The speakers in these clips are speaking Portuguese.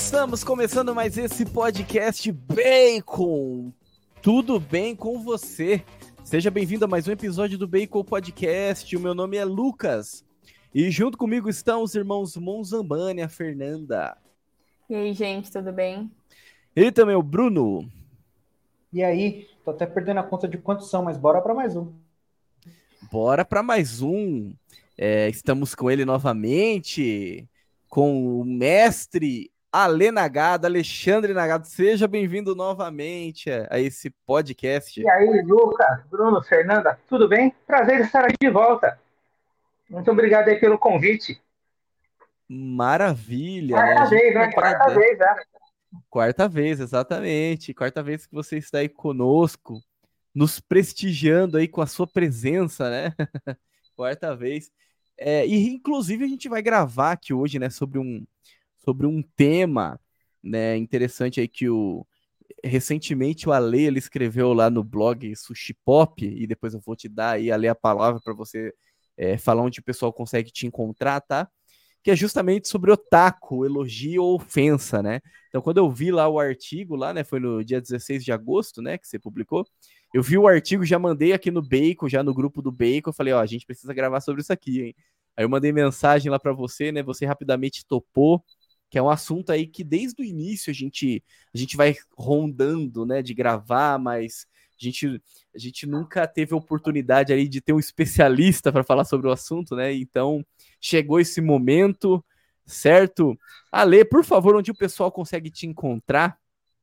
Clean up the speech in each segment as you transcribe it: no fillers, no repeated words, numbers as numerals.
Estamos começando mais esse podcast Bacon. Tudo bem com você? Seja bem-vindo a mais um episódio do Bacon Podcast. O meu nome é Lucas. E junto comigo estão os irmãos Monzambani e a Fernanda. E aí, gente, tudo bem? E também o Bruno. E aí, tô até perdendo a conta de quantos são, mas bora para mais um. Bora para mais um. Estamos com ele novamente, com o mestre Alexandre Nagado. Seja bem-vindo novamente a esse podcast. E aí, Lucas, Bruno, Fernanda, tudo bem? Prazer estar aqui de volta. Muito obrigado aí pelo convite. Maravilha, né? Quarta vez, né? Quarta vez, né? Quarta vez, exatamente. Quarta vez que você está aí conosco, nos prestigiando aí com a sua presença, né? Quarta vez. E inclusive a gente vai gravar aqui hoje, né, sobre um tema, né, interessante aí que recentemente o Ale, ele escreveu lá no blog Sushi Pop, e depois eu vou te dar aí, Ale, a palavra para você falar onde o pessoal consegue te encontrar, tá? Que é justamente sobre otaku, elogio ou ofensa, né? Então, quando eu vi lá o artigo, lá, né, foi no dia 16 de agosto, né, que você publicou, eu vi o artigo, já mandei aqui no Bacon, já no grupo do Bacon, eu falei, ó, a gente precisa gravar sobre isso aqui, hein? Aí eu mandei mensagem lá para você, né, você rapidamente topou, que é um assunto aí que desde o início a gente vai rondando, né, de gravar, mas a gente nunca teve a oportunidade aí de ter um especialista para falar sobre o assunto, né? Então, chegou esse momento, certo? Ale, por favor, onde o pessoal consegue te encontrar?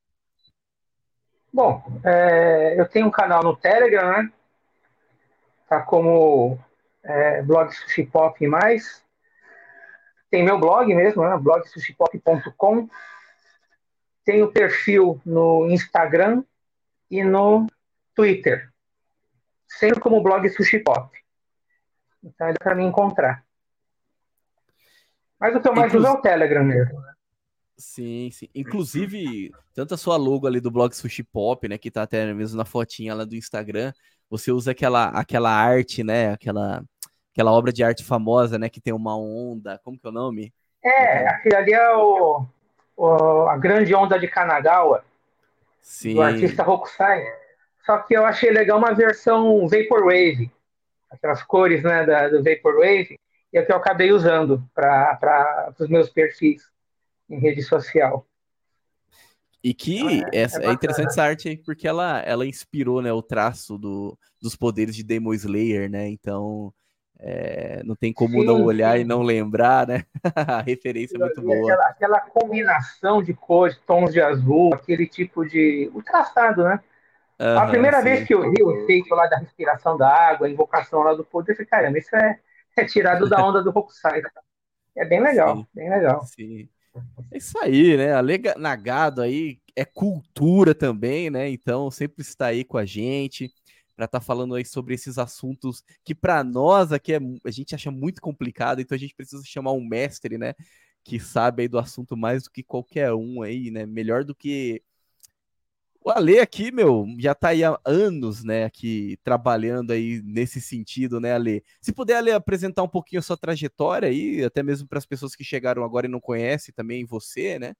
Bom, eu tenho um canal no Telegram, né? Tá como blog Sushi Pop e mais. Tem meu blog mesmo, né? blogsushipop.com. Tenho perfil no Instagram e no Twitter. Sempre como blog Sushi Pop. Então é para me encontrar. Mas o que eu mais uso é o Telegram mesmo. Sim, sim. Inclusive, tanto a sua logo ali do blog Sushi Pop, né, que tá até mesmo na fotinha lá do Instagram, você usa aquela arte, né, aquela obra de arte famosa, né, que tem uma onda, como que é o nome? Aquele ali é a grande onda de Kanagawa, do Sim. artista Hokusai. Só que eu achei legal uma versão Vaporwave, aquelas cores, né, do Vaporwave, e é que eu acabei usando para os meus perfis em rede social. E que Então é interessante bacana. essa arte aí, porque ela inspirou, né, o traço dos poderes de Demon Slayer, né? Então, não tem como não Sim, olhar e sim. não lembrar, né? A referência é muito E boa. aquela combinação de cores, tons de azul, aquele tipo de. O traçado, né? A Aham, primeira vez sim. que eu vi o efeito lá da respiração da água, a invocação lá do poder, eu falei, caramba, isso é tirado da onda do Hokusai. É bem legal, Sim, bem legal. sim. É isso aí, né? A Lega Nagado aí é cultura também, né? Então sempre está aí com a gente para estar falando aí sobre esses assuntos que para nós aqui a gente acha muito complicado, então a gente precisa chamar um mestre, né? Que sabe aí do assunto mais do que qualquer um aí, né? Melhor do que o Ale aqui, meu, já tá aí há anos, né, aqui trabalhando aí nesse sentido, né, Ale? Se puder, Ale, apresentar um pouquinho a sua trajetória aí, até mesmo para as pessoas que chegaram agora e não conhecem também você, né?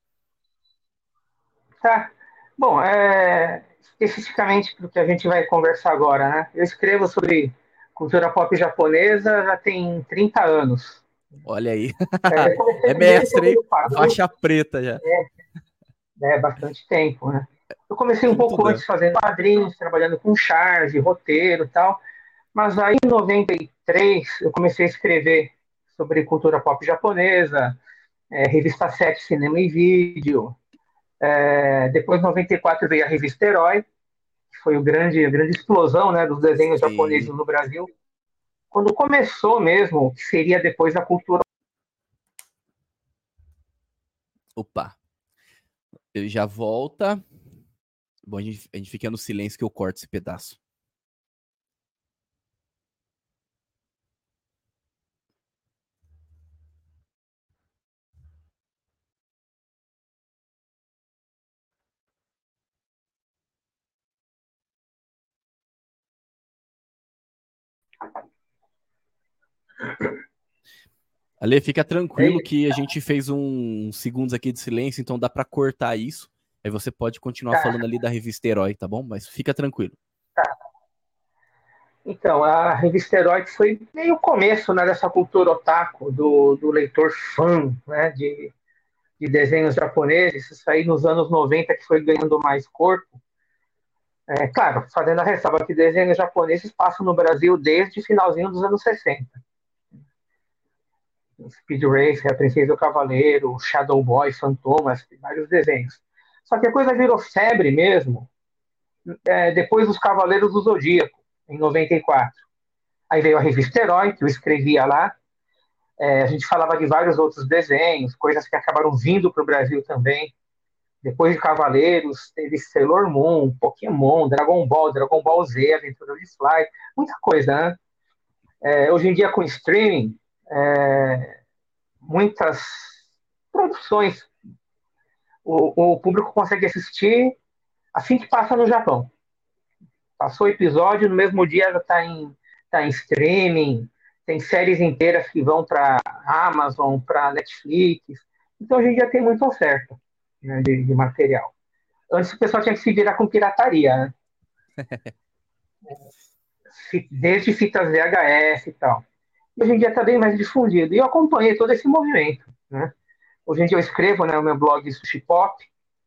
Tá. Bom, especificamente para o que a gente vai conversar agora, né? Eu escrevo sobre cultura pop japonesa já tem 30 anos. Olha aí. Eu comecei É primeiro mestre, hein? fazendo quadrinhos, Faixa preta já. bastante tempo, né? Eu comecei um pouco Estudando. antes fazendo quadrinhos, trabalhando com charge, roteiro e tal, mas aí em 93 eu comecei a escrever sobre cultura pop japonesa, revista 7 Cinema e Vídeo. Depois, em 94, veio a revista Herói, que foi a grande explosão, né, dos desenhos japoneses Sim. no Brasil. Quando começou mesmo, que seria depois da cultura. Opa. Ele já volta. Bom, a gente fica no silêncio que eu corto esse pedaço. Ale, fica tranquilo que a gente fez uns segundos aqui de silêncio, então dá para cortar isso. Aí você pode continuar falando ali da revista Herói, tá bom? Mas fica tranquilo. Então, a revista Herói foi meio o começo, né, dessa cultura otaku, do leitor fã, né, de desenhos japoneses. Isso aí nos anos 90 que foi ganhando mais corpo. Claro, fazendo a ressalva que desenhos japoneses passam no Brasil desde o finalzinho dos anos 60. Speed Racer, A Princesa e o Cavaleiro, Shadow Boy, Fantomas, vários desenhos. Só que a coisa virou febre mesmo depois dos Cavaleiros do Zodíaco, em 94. Aí veio a revista Herói, que eu escrevia lá. A gente falava de vários outros desenhos, coisas que acabaram vindo para o Brasil também. Depois de Cavaleiros, teve Sailor Moon, Pokémon, Dragon Ball Z, Aventura de Fly, muita coisa, né? Hoje em dia, com streaming, muitas produções o público consegue assistir assim que passa no Japão. Passou o episódio, no mesmo dia já está em streaming, tem séries inteiras que vão para Amazon, para Netflix. Então, hoje em dia tem muita oferta, né, de material. Antes o pessoal tinha que se virar com pirataria, né? Desde fitas VHS e tal. Hoje em dia está bem mais difundido. E eu acompanhei todo esse movimento, né? Hoje em dia eu escrevo, né, o meu blog Sushi Pop.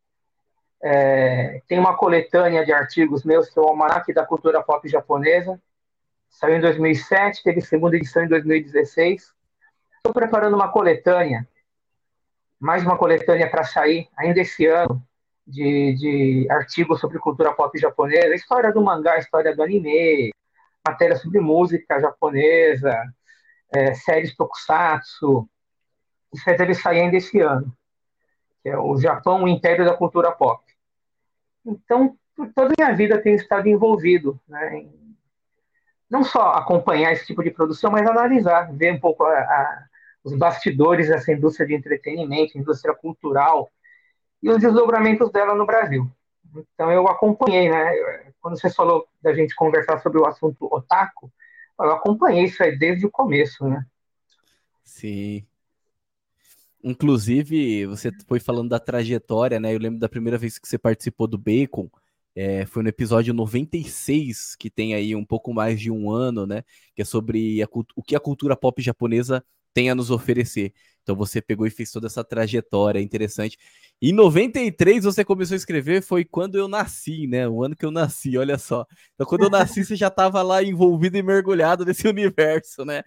Tem uma coletânea de artigos meus, que é o Almanaque da Cultura Pop Japonesa. Saiu em 2007, teve segunda edição em 2016. Estou preparando uma coletânea, mais uma coletânea para sair ainda esse ano, de artigos sobre cultura pop japonesa, história do mangá, história do anime, matéria sobre música japonesa, séries tokusatsu. Isso deve sair ainda esse ano, que é o Japão, o Império da Cultura Pop. Então, toda a minha vida tenho estado envolvido, né, em não só acompanhar esse tipo de produção, mas analisar, ver um pouco os bastidores dessa indústria de entretenimento, indústria cultural, e os desdobramentos dela no Brasil. Então eu acompanhei, né? Quando você falou da gente conversar sobre o assunto otaku, eu acompanhei isso aí desde o começo, né? Sim. Inclusive, você foi falando da trajetória, né? Eu lembro da primeira vez que você participou do Bacon, foi no episódio 96, que tem aí um pouco mais de um ano, né? Que é sobre o que a cultura pop japonesa tem a nos oferecer. Então você pegou e fez toda essa trajetória interessante. Em 93 você começou a escrever, foi quando eu nasci, né? O ano que eu nasci, olha só. Então quando eu nasci você já estava lá envolvido e mergulhado nesse universo, né?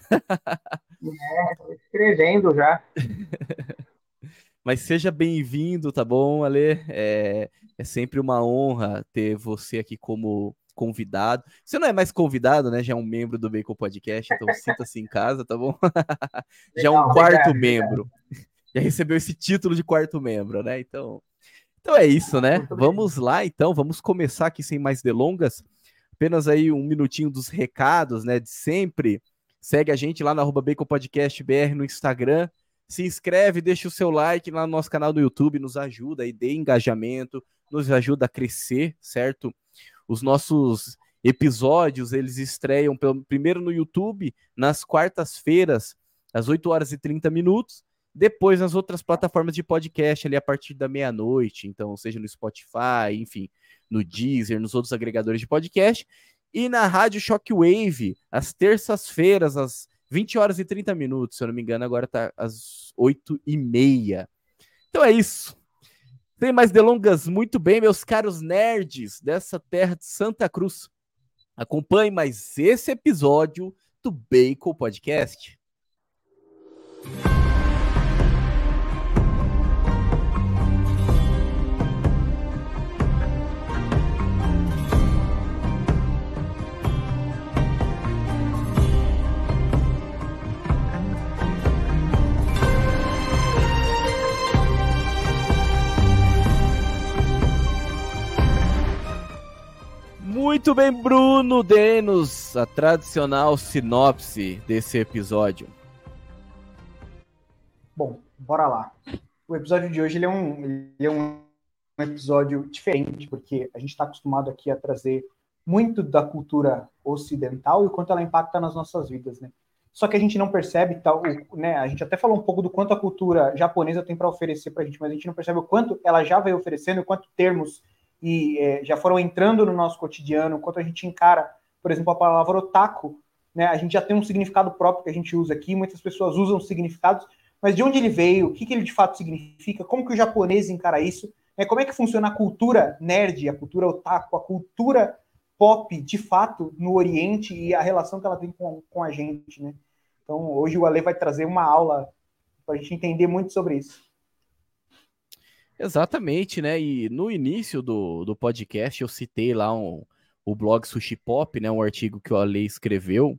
Tô escrevendo já. Mas seja bem-vindo, tá bom, Ale? É sempre uma honra ter você aqui como convidado. Você não é mais convidado, né? Já é um membro do Bacon Podcast, então sinta-se em casa, tá bom? Já é um quarto membro. Já recebeu esse título de quarto membro, né? Então é isso, né? Vamos lá, então. Vamos começar aqui sem mais delongas. Apenas aí um minutinho dos recados, né? De sempre. Segue a gente lá no @BaconPodcastBR no Instagram. Se inscreve, deixa o seu like lá no nosso canal do YouTube, nos ajuda aí, dê engajamento, nos ajuda a crescer, certo? Os nossos episódios, eles estreiam primeiro no YouTube, nas quartas-feiras, às 8h30, depois nas outras plataformas de podcast, ali a partir da meia-noite, então seja no Spotify, enfim, no Deezer, nos outros agregadores de podcast, e na Rádio Shockwave, às terças-feiras, às 20h30, se eu não me engano, agora tá às 8h30. Então é isso. Sem mais delongas, muito bem, meus caros nerds dessa terra de Santa Cruz. Acompanhe mais esse episódio do Bacon Podcast. Muito bem, Bruno, dê-nos a tradicional sinopse desse episódio. Bom, bora lá. O episódio de hoje ele é um episódio diferente, porque a gente está acostumado aqui a trazer muito da cultura ocidental e o quanto ela impacta nas nossas vidas, né? só que a gente não percebe, né? A gente até falou um pouco do quanto a cultura japonesa tem para oferecer para a gente, mas a gente não percebe o quanto ela já veio oferecendo, o quanto termos já foram entrando no nosso cotidiano, o quanto a gente encara, por exemplo, a palavra otaku, né? A gente já tem um significado próprio que a gente usa aqui, muitas pessoas usam significados, mas de onde ele veio, o que ele de fato significa, como que o japonês encara isso, né? Como é que funciona a cultura nerd, a cultura otaku, a cultura pop, de fato, no Oriente e a relação que ela tem com a gente, né? Então, hoje o Ale vai trazer uma aula para a gente entender muito sobre isso. Exatamente, né? E no início do podcast eu citei lá o blog Sushi Pop, né? Um artigo que o Ale escreveu.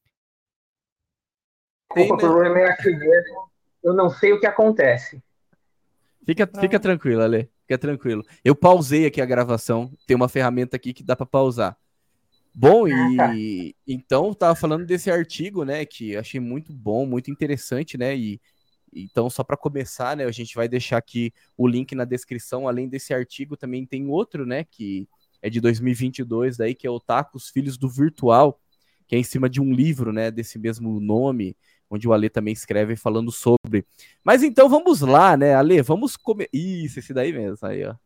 Desculpa, o problema é aqui mesmo. Eu não sei o que acontece. Fica tranquilo, Ale. Fica tranquilo. Eu pausei aqui a gravação. Tem uma ferramenta aqui que dá para pausar. Bom, e então tava falando desse artigo, né? Que eu achei muito bom, muito interessante, né? E então, só para começar, né? A gente vai deixar aqui o link na descrição. Além desse artigo, também tem outro, né? Que é de 2022, daí, que é Otaku, os Filhos do Virtual, que é em cima de um livro, né? Desse mesmo nome, onde o Ale também escreve falando sobre. Mas então vamos lá, né, Ale? Vamos começar. Isso, esse daí mesmo, aí, ó.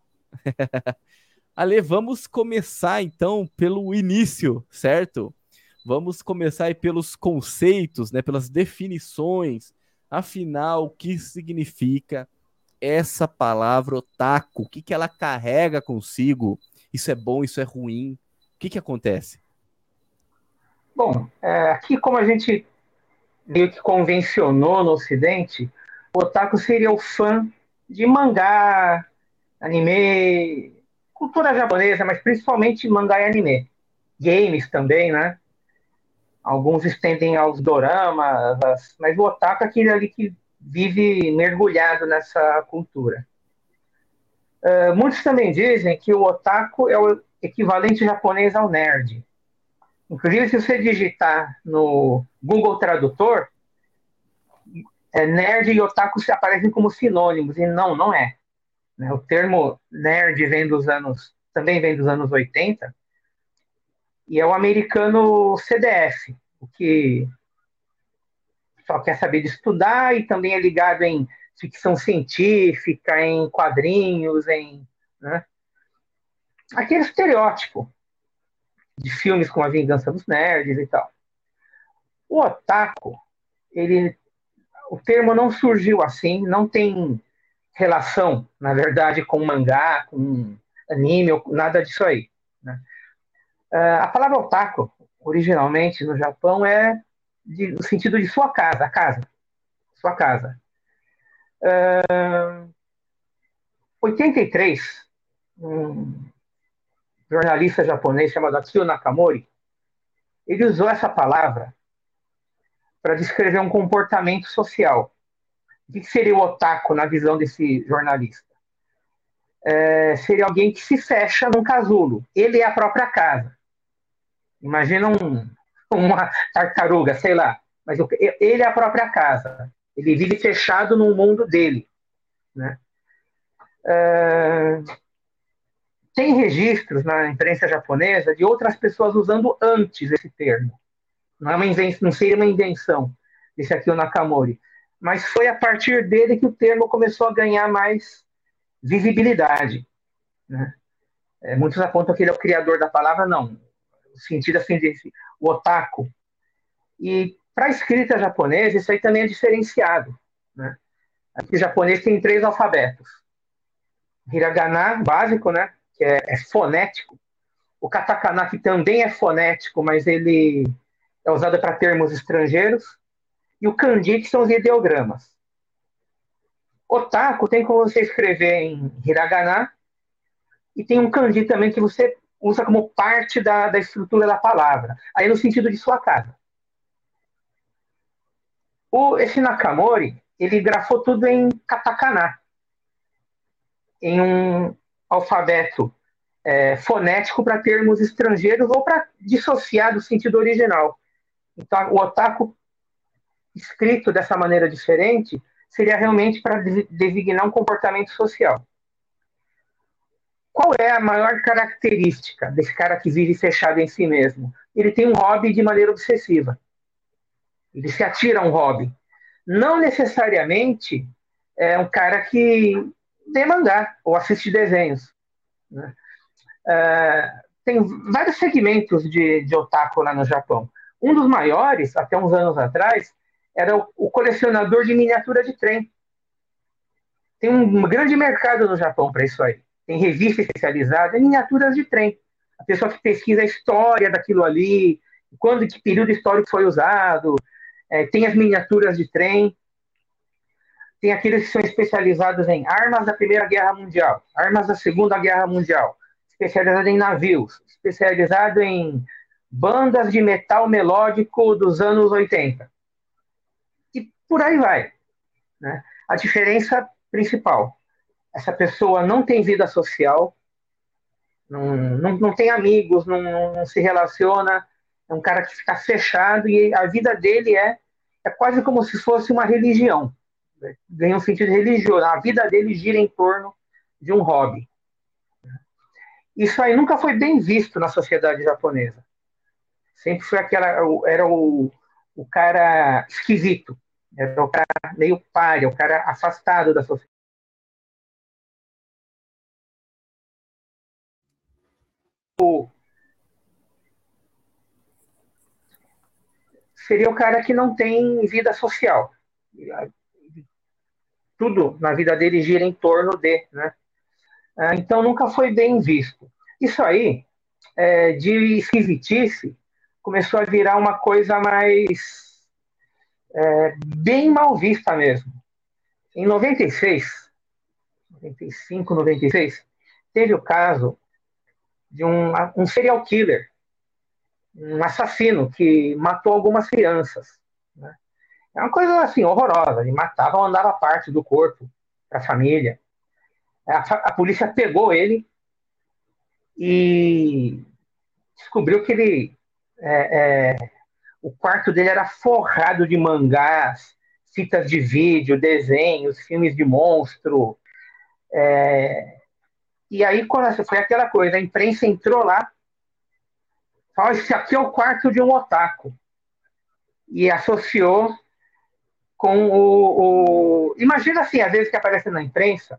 Ale, vamos começar então pelo início, certo? Vamos começar aí pelos conceitos, né? Pelas definições. Afinal, o que significa essa palavra otaku? O que ela carrega consigo? Isso é bom, isso é ruim? O que acontece? Bom, aqui como a gente meio que convencionou no Ocidente, o otaku seria o fã de mangá, anime, cultura japonesa, mas principalmente mangá e anime. Games também, né? Alguns estendem aos doramas, mas o otaku é aquele ali que vive mergulhado nessa cultura. Muitos também dizem que o otaku é o equivalente japonês ao nerd. Inclusive, se você digitar no Google Tradutor, nerd e otaku se aparecem como sinônimos, e não é. Né? O termo nerd também vem dos anos 80, e é o americano CDF, o que só quer saber de estudar e também é ligado em ficção científica, em quadrinhos, né? Aquele estereótipo de filmes como A Vingança dos Nerds e tal. O otaku, o termo não surgiu assim, não tem relação, na verdade, com mangá, com anime, ou nada disso aí. Né? A palavra otaku, originalmente no Japão, no sentido de sua casa, sua casa. 83, um jornalista japonês chamado Akio Nakamori, ele usou essa palavra para descrever um comportamento social. O que seria o otaku na visão desse jornalista? Seria alguém que se fecha num casulo. Ele é a própria casa. Imagina uma tartaruga, sei lá. Mas ele é a própria casa. Ele vive fechado no mundo dele. Né? Tem registros na imprensa japonesa de outras pessoas usando antes esse termo. Não seria uma invenção desse aqui, o Nakamori. Mas foi a partir dele que o termo começou a ganhar mais visibilidade. Né? Muitos apontam que ele é o criador da palavra, não. O sentido assim, o otaku. E para a escrita japonesa, isso aí também é diferenciado. Né? Aqui, o japonês tem 3 alfabetos. Hiragana, básico, né? Que é fonético. O katakana, que também é fonético, mas ele é usado para termos estrangeiros. E o kanji, que são os ideogramas. Otaku tem como você escrever em hiragana, e tem um kanji também que você usa como parte da estrutura da palavra. Aí no sentido de sua casa. Esse Nakamori, ele grafou tudo em katakana, em um alfabeto fonético para termos estrangeiros ou para dissociar do sentido original. Então, o otaku escrito dessa maneira diferente seria realmente para designar um comportamento social. Qual é a maior característica desse cara que vive fechado em si mesmo? Ele tem um hobby de maneira obsessiva. Ele se atira a um hobby. Não necessariamente é um cara que lê mangá ou assiste desenhos, né? Tem vários segmentos de otaku lá no Japão. Um dos maiores, até uns anos atrás, era o colecionador de miniatura de trem. Tem um grande mercado no Japão para isso aí. Tem revista especializada em miniaturas de trem. A pessoa que pesquisa a história daquilo ali, quando, que período histórico foi usado, tem as miniaturas de trem, tem aqueles que são especializados em armas da Primeira Guerra Mundial, armas da Segunda Guerra Mundial, especializado em navios, especializado em bandas de metal melódico dos anos 80. E por aí vai, né? A diferença principal, essa pessoa não tem vida social, não tem amigos, não se relaciona, é um cara que fica fechado e a vida dele é quase como se fosse uma religião. Ganha um sentido religioso. A vida dele gira em torno de um hobby. Isso aí nunca foi bem visto na sociedade japonesa. Sempre foi era o cara esquisito, era o cara meio pária, o cara afastado da sociedade. Seria o cara que não tem vida social. Tudo na vida dele gira em torno de, né? Então nunca foi bem visto. Isso aí, de esquisitice, começou a virar uma coisa mais bem mal vista mesmo. Em 96, 95, 96, teve o caso de um serial killer, um assassino que matou algumas crianças, né? É uma coisa assim horrorosa. Ele matava, mandava parte do corpo para a família. A polícia pegou ele e descobriu que ele o quarto dele era forrado de mangás, fitas de vídeo, desenhos, filmes de monstro. E aí foi aquela coisa, a imprensa entrou lá, falou, esse aqui é o quarto de um otaku. E associou com Imagina assim, às vezes que aparece na imprensa,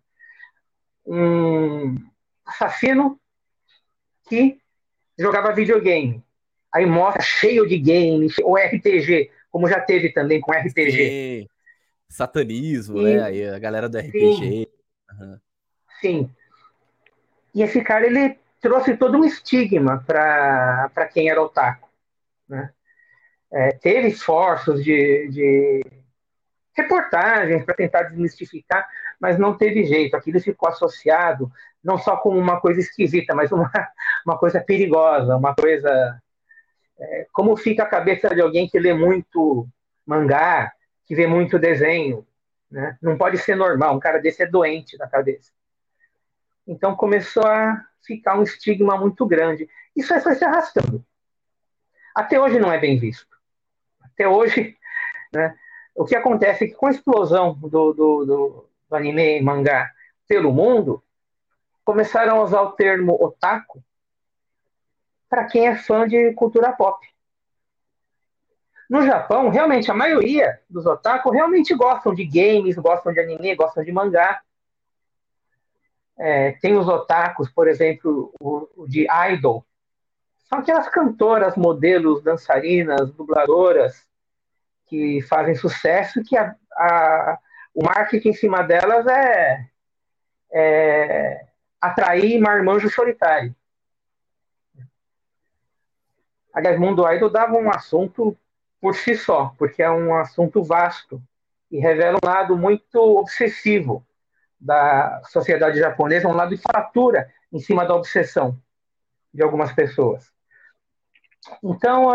um assassino que jogava videogame. Aí mostra cheio de games, ou RPG, como já teve também com RPG. Sim. Satanismo, né? Aí a galera do RPG. Sim. Sim. E esse cara, ele trouxe todo um estigma para quem era otaku, né? Teve esforços de reportagens para tentar desmistificar, mas não teve jeito. Aquilo ficou associado não só como uma coisa esquisita, mas uma coisa perigosa, uma coisa... como fica a cabeça de alguém que lê muito mangá, que vê muito desenho, né? Não pode ser normal, um cara desse é doente da cabeça. Então começou a ficar um estigma muito grande. Isso aí foi se arrastando. Até hoje não é bem visto. Até hoje, né, o que acontece é que com a explosão do anime e mangá pelo mundo, começaram a usar o termo otaku para quem é fã de cultura pop. No Japão, realmente, a maioria dos otaku realmente gostam de games, gostam de anime, gostam de mangá. Tem os otakus, por exemplo, o de idol. São aquelas cantoras, modelos, dançarinas, dubladoras que fazem sucesso e que o marketing em cima delas é atrair marmanjo solitário. Aliás, Mundo Idol dava um assunto por si só, porque é um assunto vasto e revela um lado muito obsessivo da sociedade japonesa, um lado de fratura em cima da obsessão de algumas pessoas. Então,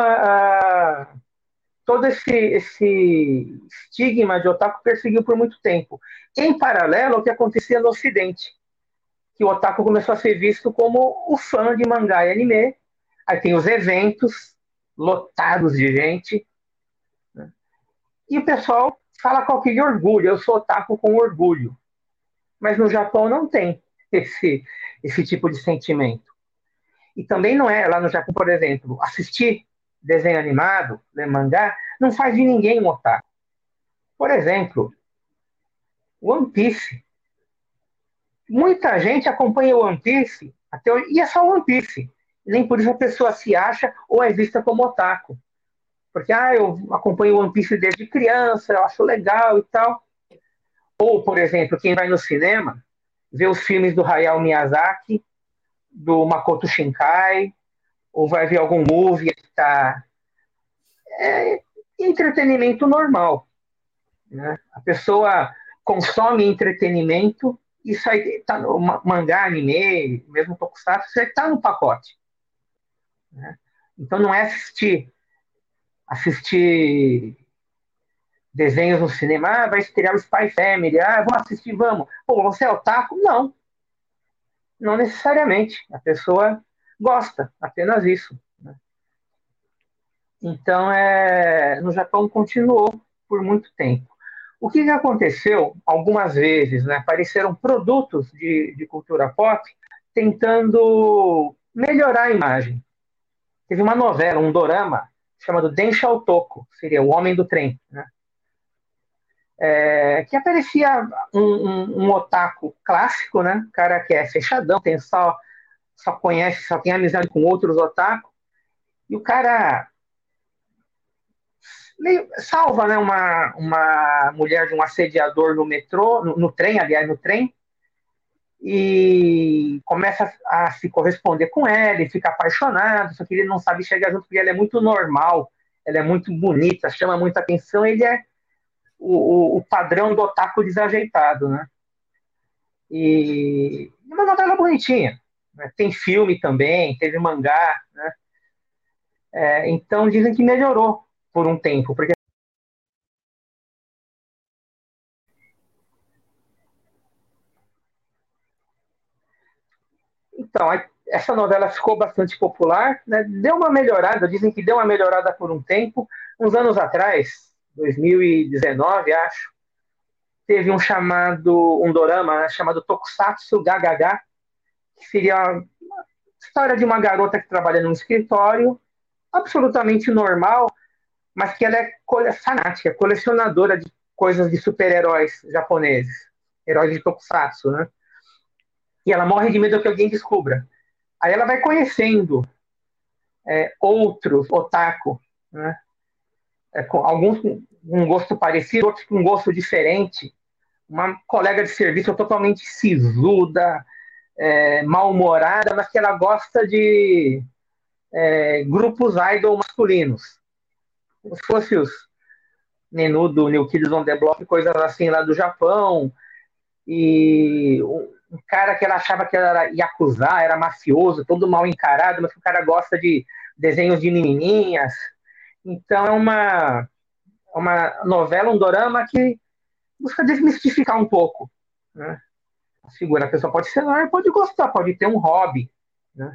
todo esse estigma de otaku perseguiu por muito tempo. Em paralelo ao que acontecia no Ocidente, que o otaku começou a ser visto como o fã de mangá e anime. Aí tem os eventos lotados de gente, né? E o pessoal fala com aquele orgulho, eu sou otaku com orgulho. Mas no Japão não tem esse tipo de sentimento. E também não é, lá no Japão, por exemplo, assistir desenho animado, ler mangá, não faz de ninguém um otaku. Por exemplo, One Piece. Muita gente acompanha o One Piece, e é só One Piece. Nem por isso a pessoa se acha ou é vista como otaku. Porque, eu acompanho o One Piece desde criança, eu acho legal e tal. Ou, por exemplo, quem vai no cinema, vê os filmes do Hayao Miyazaki, do Makoto Shinkai, ou vai ver algum movie que tá... É entretenimento normal, né? A pessoa consome entretenimento, isso aí tá no mangá, anime, mesmo tokusatsu, isso aí tá no pacote, né? Então não é assistir desenhos no cinema, vai estrear o Spy Family, vamos assistir, vamos. Pô, você é otaku? Não, não necessariamente. A pessoa gosta, apenas isso, né? Então, no Japão continuou por muito tempo. O que aconteceu algumas vezes, né? Apareceram produtos de cultura pop tentando melhorar a imagem. Teve uma novela, um dorama, chamado Densha Otoko, seria O Homem do Trem, né? Que aparecia um otaku clássico, né? Cara que é fechadão, só conhece, só tem amizade com outros otaku, e o cara salva, né, uma mulher de um assediador no metrô, no trem, aliás, no trem, e começa a se corresponder com ela, e fica apaixonado, só que ele não sabe chegar junto, porque ela é muito normal, ela é muito bonita, chama muita atenção, ele é o padrão do otaku desajeitado, né? E uma novela bonitinha, né? Tem filme também, teve mangá, né? Então dizem que melhorou por um tempo, porque então essa novela ficou bastante popular, né? Deu uma melhorada, dizem que deu uma melhorada por um tempo. Uns anos atrás, 2019, acho, teve um dorama, né, chamado Tokusatsu GHH, que seria a história de uma garota que trabalha num escritório absolutamente normal, mas que ela é fanática, colecionadora de coisas de super-heróis japoneses, heróis de Tokusatsu, né? E ela morre de medo que alguém descubra. Aí ela vai conhecendo outros otaku, né? Com alguns com um gosto parecido, outros com um gosto diferente. Uma colega de serviço totalmente sisuda, mal-humorada, mas que ela gosta de grupos idol masculinos. Como se fosse os Menudo, New Kids on the Block, coisas assim lá do Japão. E um cara que ela achava que era yakuza, era mafioso, todo mal encarado, mas que o cara gosta de desenhos de menininhas. Então é uma novela, um dorama que busca desmistificar um pouco, né? A figura, a pessoa pode ser, pode gostar, pode ter um hobby, né?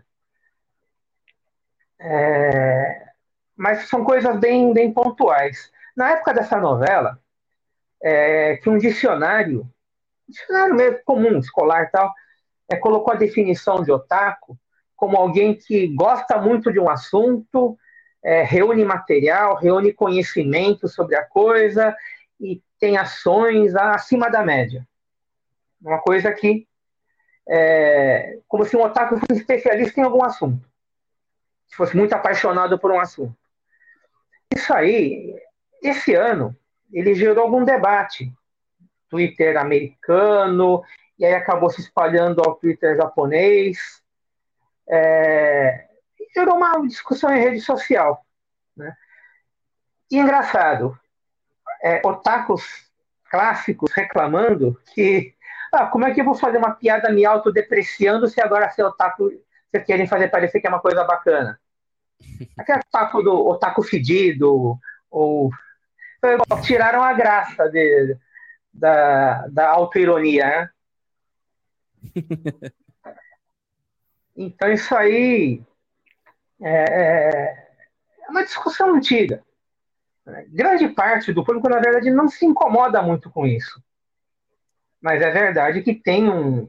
Mas são coisas bem, bem pontuais. Na época dessa novela, que um dicionário mesmo comum, escolar e tal, colocou a definição de otaku como alguém que gosta muito de um assunto, reúne material, reúne conhecimento sobre a coisa e tem ações acima da média. Uma coisa que como se um otaku fosse especialista em algum assunto, se fosse muito apaixonado por um assunto. Isso aí, esse ano, ele gerou algum debate. Twitter americano, e aí acabou se espalhando ao Twitter japonês. Gerou uma discussão em rede social, né? E engraçado, otakus clássicos reclamando que como é que eu vou fazer uma piada me autodepreciando se agora ser otaku vocês querem fazer parecer que é uma coisa bacana? Aquele papo do otaku fedido, ou tiraram a graça da autoironia, né? Então isso aí é uma discussão antiga. Grande parte do público, na verdade, não se incomoda muito com isso. Mas é verdade que tem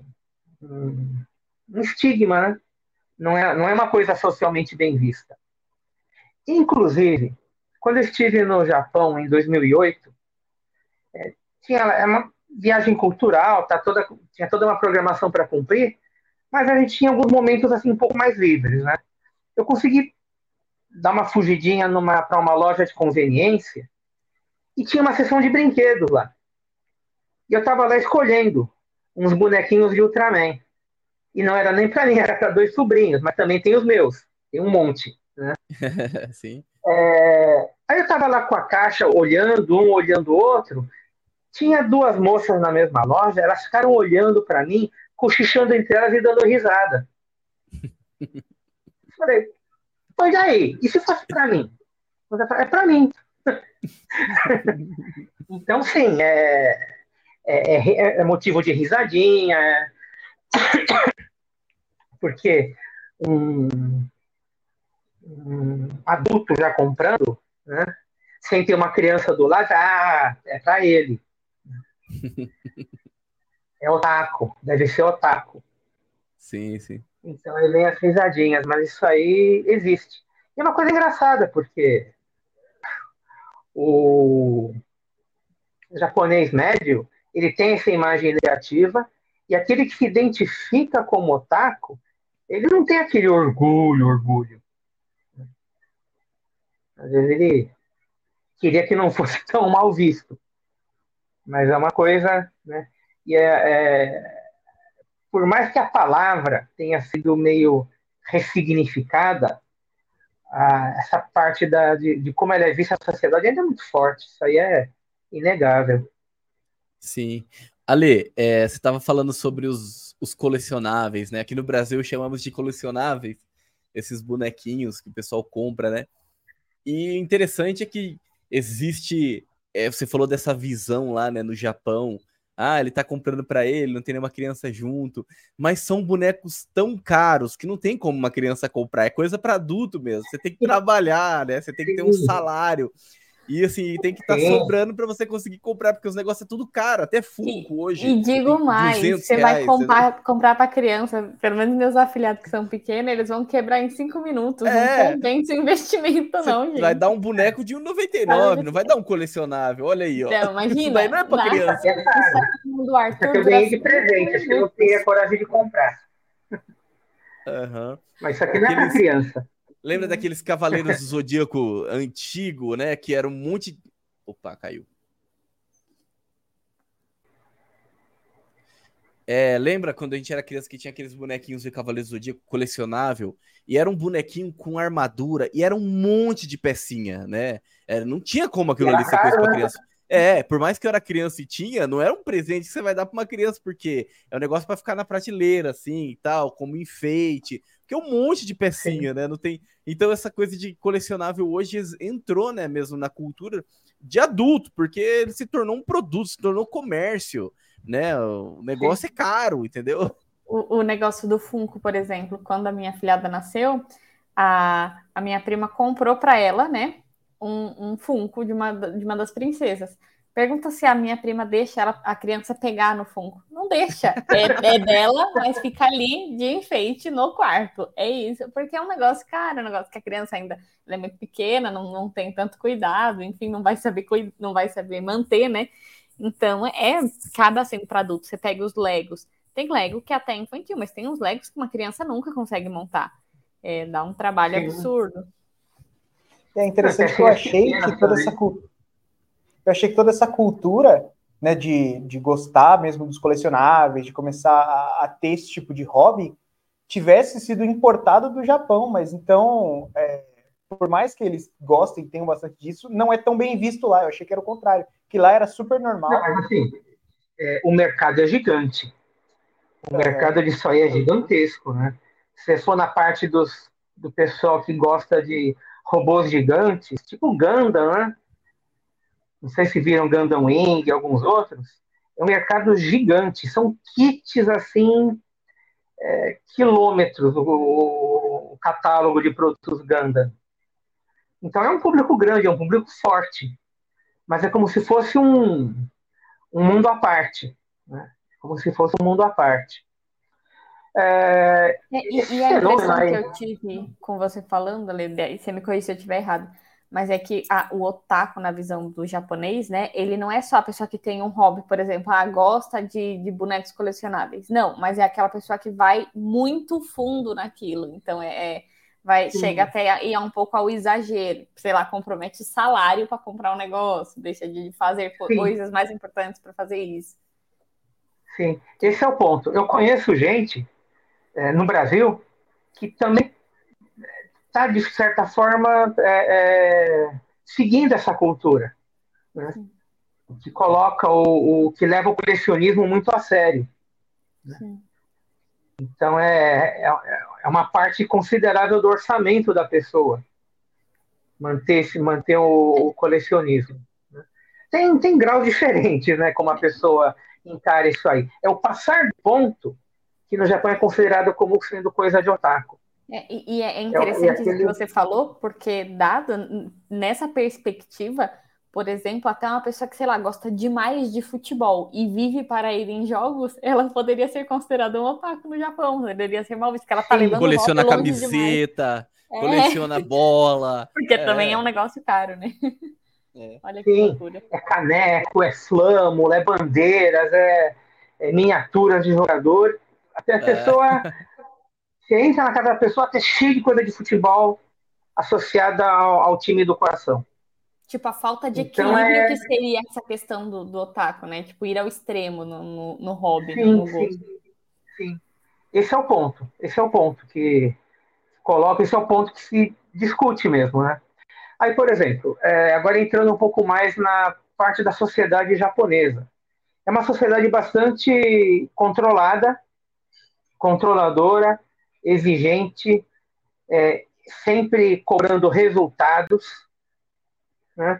um estigma, né? Não é uma coisa socialmente bem vista. Inclusive, quando eu estive no Japão em 2008, tinha uma viagem cultural, tinha toda uma programação para cumprir, mas a gente tinha alguns momentos assim um pouco mais livres, né? Eu consegui dar uma fugidinha para uma loja de conveniência e tinha uma seção de brinquedos lá. E eu estava lá escolhendo uns bonequinhos de Ultraman. E não era nem para mim, era para 2 sobrinhos, mas também tem os meus, tem um monte, né? Sim. Aí eu estava lá com a caixa, olhando um, olhando o outro. Tinha 2 moças na mesma loja, elas ficaram olhando para mim, cochichando entre elas e dando risada. Falei, pois aí, e se fosse para mim? É para mim. Então, sim, é motivo de risadinha, porque um adulto já comprando, né, sem ter uma criança do lado, é para ele. É otaku, deve ser otaku. Sim, sim. Então aí vem as risadinhas, mas isso aí existe. E é uma coisa engraçada, porque o japonês médio, ele tem essa imagem negativa, e aquele que se identifica como otaku, ele não tem aquele orgulho. Às vezes ele queria que não fosse tão mal visto. Mas é uma coisa, né? E por mais que a palavra tenha sido meio ressignificada, essa parte de como ela é vista na sociedade ainda é muito forte. Isso aí é inegável. Sim. Ale, você estava falando sobre os colecionáveis, né? Aqui no Brasil chamamos de colecionáveis, esses bonequinhos que o pessoal compra, né? E interessante é que existe, você falou dessa visão lá, né, no Japão. Ah, ele tá comprando para ele, não tem nenhuma criança junto, mas são bonecos tão caros que não tem como uma criança comprar, é coisa para adulto mesmo. Você tem que trabalhar, né? Você tem que ter um salário. E assim, tem que estar sobrando para você conseguir comprar, porque os negócios é tudo caro, até Funko hoje. E digo tem mais, 200 você vai reais, comprar para criança, pelo menos meus afilhados que são pequenos, eles vão quebrar em 5 minutos. Não compensa o investimento, não, gente. Vai dar um boneco de R$1,99, não vai dar um colecionável. Olha aí, ó. Então, imagina. Isso daí não é para criança. Do Arthur, isso aqui eu ganhei de presente, acho que eu não teria coragem de comprar. Uhum. Mas isso aqui não é para criança. Lembra daqueles Cavaleiros do Zodíaco antigo, né? Que era um monte. Opa, caiu. Lembra quando a gente era criança que tinha aqueles bonequinhos de Cavaleiros do Zodíaco colecionável? E era um bonequinho com armadura e era um monte de pecinha, né? Não tinha como aquilo ali ser coisa pra criança. Por mais que eu era criança e tinha, não era um presente que você vai dar pra uma criança, porque é um negócio pra ficar na prateleira, assim, e tal, como enfeite. Porque é um monte de pecinha, né? Não tem... Então essa coisa de colecionável hoje entrou, né, mesmo na cultura de adulto, porque ele se tornou um produto, se tornou comércio, né? O negócio é caro, entendeu? O negócio do Funko, por exemplo, quando a minha filhada nasceu, a minha prima comprou para ela, né, um Funko de uma das princesas. Pergunta se a minha prima deixa a criança pegar no Funko. Não deixa. É dela, mas fica ali de enfeite no quarto. É isso. Porque é um negócio, cara, um negócio que a criança ainda é muito pequena, não tem tanto cuidado, enfim, não vai saber manter, né? Então, acaba sendo para adulto. Você pega os Legos. Tem Lego que até é infantil, mas tem uns Legos que uma criança nunca consegue montar. Dá um trabalho absurdo. É interessante que eu achei que toda essa cultura, né, de gostar mesmo dos colecionáveis, de começar a ter esse tipo de hobby, tivesse sido importado do Japão, mas então, por mais que eles gostem e tenham bastante disso, não é tão bem visto lá. Eu achei que era o contrário, que lá era super normal. Não, mas assim, o mercado é gigante. O mercado disso aí é gigantesco, né? Se for na parte do pessoal que gosta de robôs gigantes, tipo Gundam, né? Não sei se viram Gundam Wing e alguns outros. É um mercado gigante. São kits, assim, quilômetros o catálogo de produtos Gundam. Então é um público grande, é um público forte. Mas é como se fosse um mundo à parte, né? Como se fosse um mundo à parte. E a impressão que eu tive com você falando, Ale, e você me corrija se eu estiver errado, Mas é que o otaku, na visão do japonês, né? Ele não é só a pessoa que tem um hobby, por exemplo, gosta de bonecos colecionáveis. Não, mas é aquela pessoa que vai muito fundo naquilo. Então, chega até a ir um pouco ao exagero. Sei lá, compromete o salário para comprar um negócio, deixa de fazer coisas mais importantes para fazer isso. Sim, esse é o ponto. Eu conheço gente no Brasil que também está, de certa forma, seguindo essa cultura, né? Que coloca que leva o colecionismo muito a sério. Né? Então, é uma parte considerável do orçamento da pessoa manter o colecionismo. Né? Tem graus diferentes, né? Como a pessoa encara isso aí. É o passar do ponto que no Japão é considerado como sendo coisa de otaku. É interessante isso que você falou, porque dado nessa perspectiva, por exemplo, até uma pessoa que, sei lá, gosta demais de futebol e vive para ir em jogos, ela poderia ser considerada um otaku no Japão, poderia ser mal vista, que ela tá levando coleciona o hobby camiseta, coleciona bola. Porque também é um negócio caro, né? Olha que loucura. É caneco, é flâmula, é bandeiras, é miniaturas de jogador. Até a pessoa... Você entra na casa da pessoa, tá cheio de coisa de futebol associada ao time do coração. Tipo, a falta de equilíbrio que seria essa questão do otaku, né? Tipo, ir ao extremo no hobby, no gosto. Sim. Esse é o ponto que coloca, esse é o ponto que se discute mesmo, né? Aí, por exemplo, agora entrando um pouco mais na parte da sociedade japonesa. É uma sociedade bastante controladora, exigente, sempre cobrando resultados, né?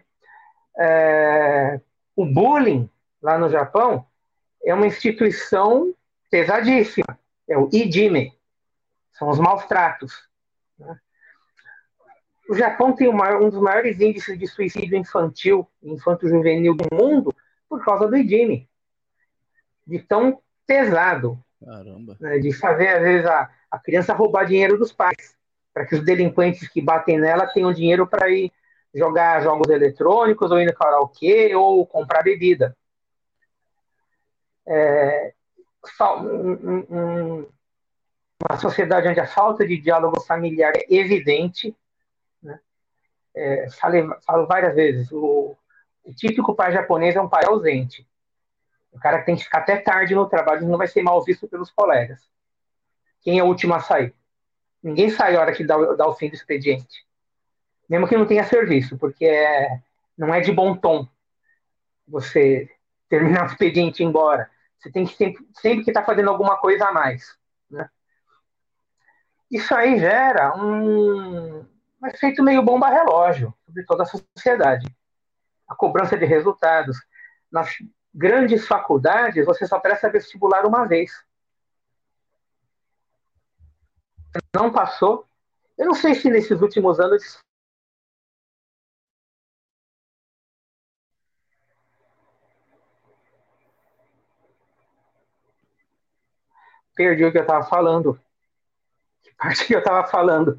O bullying lá no Japão é uma instituição pesadíssima. É o ijime, são os maus tratos. Né? O Japão tem um dos maiores índices de suicídio infanto-juvenil do mundo por causa do ijime. De tão pesado. Caramba. Né? De fazer, às vezes, a criança roubar dinheiro dos pais, para que os delinquentes que batem nela tenham dinheiro para ir jogar jogos eletrônicos, ou ir no karaokê, ou comprar bebida. Uma sociedade onde a falta de diálogo familiar é evidente. Né? Falo várias vezes, o típico pai japonês é um pai ausente. O cara que tem que ficar até tarde no trabalho não vai ser mal visto pelos colegas. Quem é o último a sair? Ninguém sai a hora que dá o fim do expediente. Mesmo que não tenha serviço, porque não é de bom tom você terminar o expediente e ir embora. Você tem que sempre que estar fazendo alguma coisa a mais. Né? Isso aí gera um efeito meio bomba-relógio sobre toda a sociedade. A cobrança de resultados. Nas grandes faculdades, você só presta vestibular uma vez. Não passou. Eu não sei se nesses últimos anos... Perdi o que eu estava falando. Que parte que eu estava falando?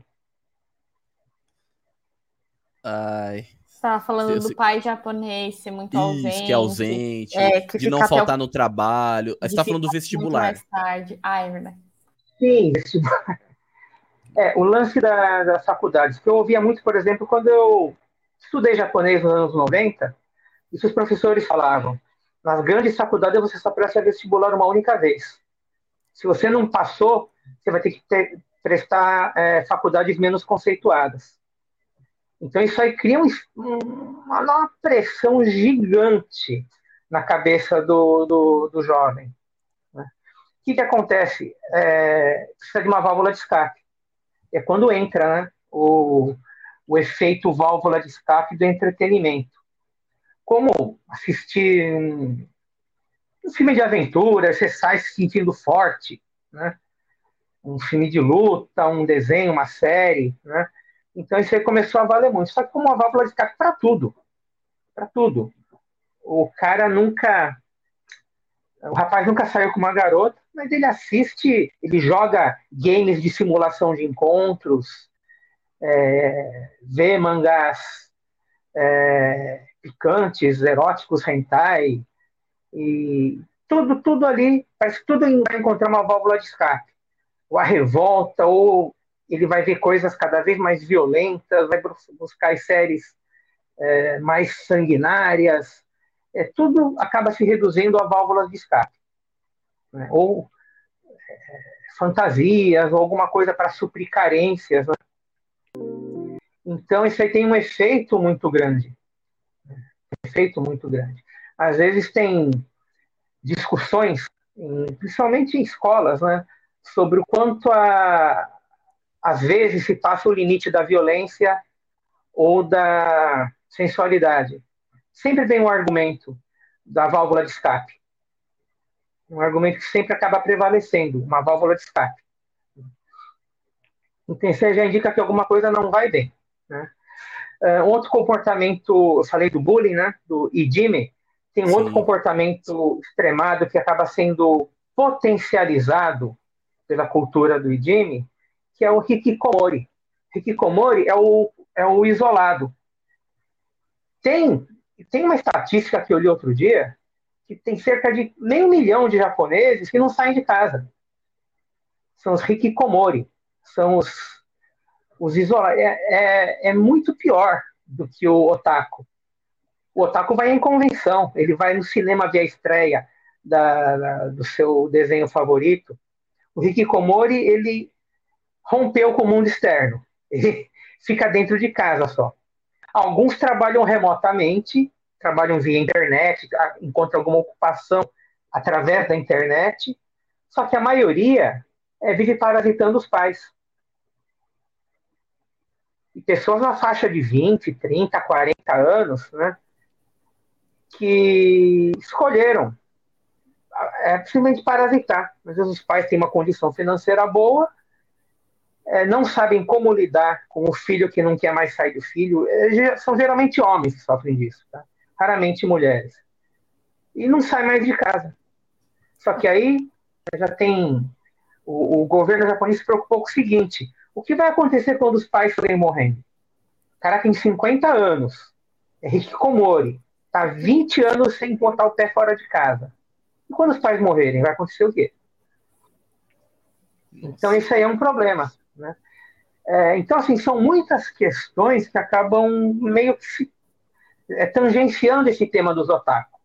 Ai. Você estava falando do pai japonês ser muito ausente. Isso, que é ausente, que de não faltar no trabalho. Você está falando do vestibular. Muito mais tarde. É verdade. Sim, vestibular. O lance das faculdades, que eu ouvia muito, por exemplo, quando eu estudei japonês nos anos 90, isso os professores falavam. Nas grandes faculdades você só presta vestibular uma única vez. Se você não passou, você vai ter que prestar faculdades menos conceituadas. Então isso aí cria uma pressão gigante na cabeça do jovem. Né? O que acontece? Precisa de uma válvula de escape. É quando entra, né, o efeito válvula de escape do entretenimento. Como assistir um filme de aventura, você sai se sentindo forte, né? Um filme de luta, um desenho, uma série, né? Então isso aí começou a valer muito. Só que como uma válvula de escape para tudo. Para tudo. O rapaz nunca saiu com uma garota, mas ele assiste, ele joga games de simulação de encontros, vê mangás picantes, eróticos, hentai, e tudo ali, parece que tudo vai encontrar uma válvula de escape. Ou a revolta, ou ele vai ver coisas cada vez mais violentas, vai buscar as séries mais sanguinárias, tudo acaba se reduzindo a válvulas de escape, né? Ou fantasias, ou alguma coisa para suprir carências, né? Então, isso aí tem um efeito muito grande. Efeito muito grande. Às vezes tem discussões, principalmente em escolas, né, sobre o quanto às vezes se passa o limite da violência ou da sensualidade. Sempre vem um argumento da válvula de escape. Um argumento que sempre acaba prevalecendo, uma válvula de escape. Então, isso já indica que alguma coisa não vai bem, né? Outro comportamento, eu falei do bullying, né, do IDIME, tem um outro comportamento extremado que acaba sendo potencializado pela cultura do IDIME, que é o hikikomori. Hikikomori é o isolado. Tem uma estatística que eu li outro dia, que tem cerca de 500.000 de japoneses que não saem de casa. São os hikikomori, são os isolados. É muito pior do que o otaku. O otaku vai em convenção, ele vai no cinema ver a estreia do seu desenho favorito. O hikikomori, ele rompeu com o mundo externo. Ele fica dentro de casa só. Alguns trabalham remotamente, trabalham via internet, encontram alguma ocupação através da internet, só que a maioria vive parasitando os pais. E pessoas na faixa de 20, 30, 40 anos, né, que escolheram simplesmente parasitar. Às vezes os pais têm uma condição financeira boa, não sabem como lidar com o filho que não quer mais sair do filho. São geralmente homens que sofrem disso, tá? Raramente mulheres. E não sai mais de casa. Só que aí já tem... O governo japonês se preocupou com o seguinte: o que vai acontecer quando os pais forem morrendo? O cara tem 50 anos, é hikikomori, tá 20 anos sem botar o pé fora de casa. E quando os pais morrerem, vai acontecer o quê? Então, isso aí é um problema, né? Então, assim, são muitas questões que acabam meio que tangenciando esse tema dos otaku.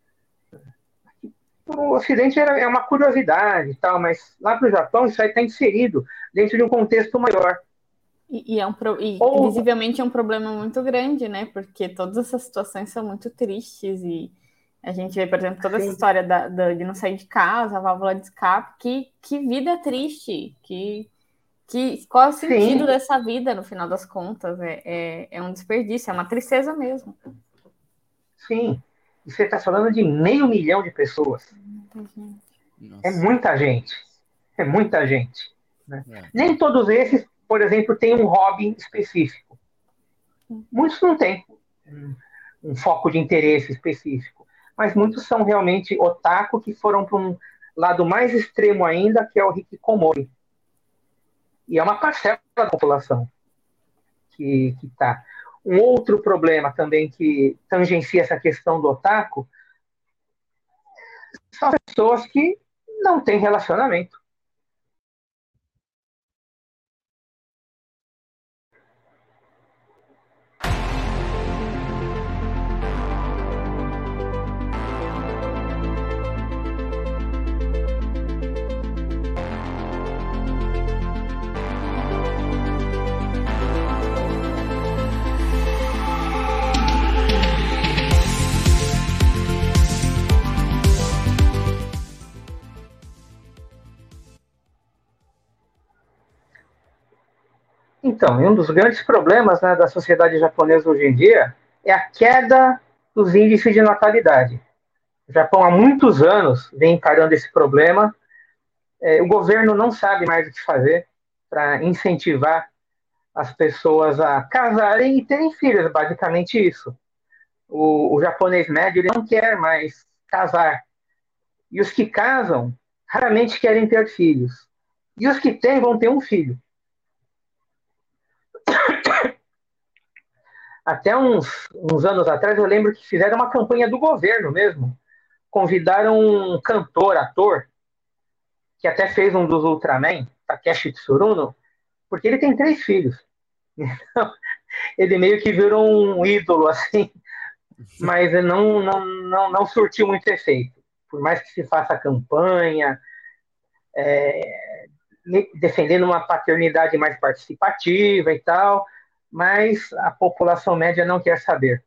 O Ocidente é uma curiosidade e tal, mas lá para o Japão isso aí está inserido dentro de um contexto maior. Visivelmente é um problema muito grande, né? Porque todas essas situações são muito tristes e a gente vê, por exemplo, toda essa história de não sair de casa, a válvula de escape, que vida triste, qual é o sentido dessa vida, no final das contas? É um desperdício, é uma tristeza mesmo. Sim, e você está falando de 500.000 de pessoas. É muita gente. É muita gente. Né? Nem todos esses, por exemplo, têm um hobby específico. Muitos não têm um foco de interesse específico. Mas muitos são realmente otaku que foram para um lado mais extremo ainda, que é o hikikomori. E é uma parcela da população que está. Um outro problema também que tangencia essa questão do otaku são as pessoas que não têm relacionamento. Então, um dos grandes problemas, né, da sociedade japonesa hoje em dia é a queda dos índices de natalidade. O Japão há muitos anos vem encarando esse problema. O governo não sabe mais o que fazer para incentivar as pessoas a casarem e terem filhos, basicamente isso. O japonês médio ele não quer mais casar. E os que casam raramente querem ter filhos. E os que têm vão ter um filho. Até uns anos atrás, eu lembro que fizeram uma campanha do governo mesmo. Convidaram um cantor, ator, que até fez um dos Ultraman, Takeshi Tsuruno, porque ele tem 3 filhos. Ele meio que virou um ídolo, assim, mas não surtiu muito efeito. Por mais que se faça campanha, defendendo uma paternidade mais participativa e tal, mas a população média não quer saber.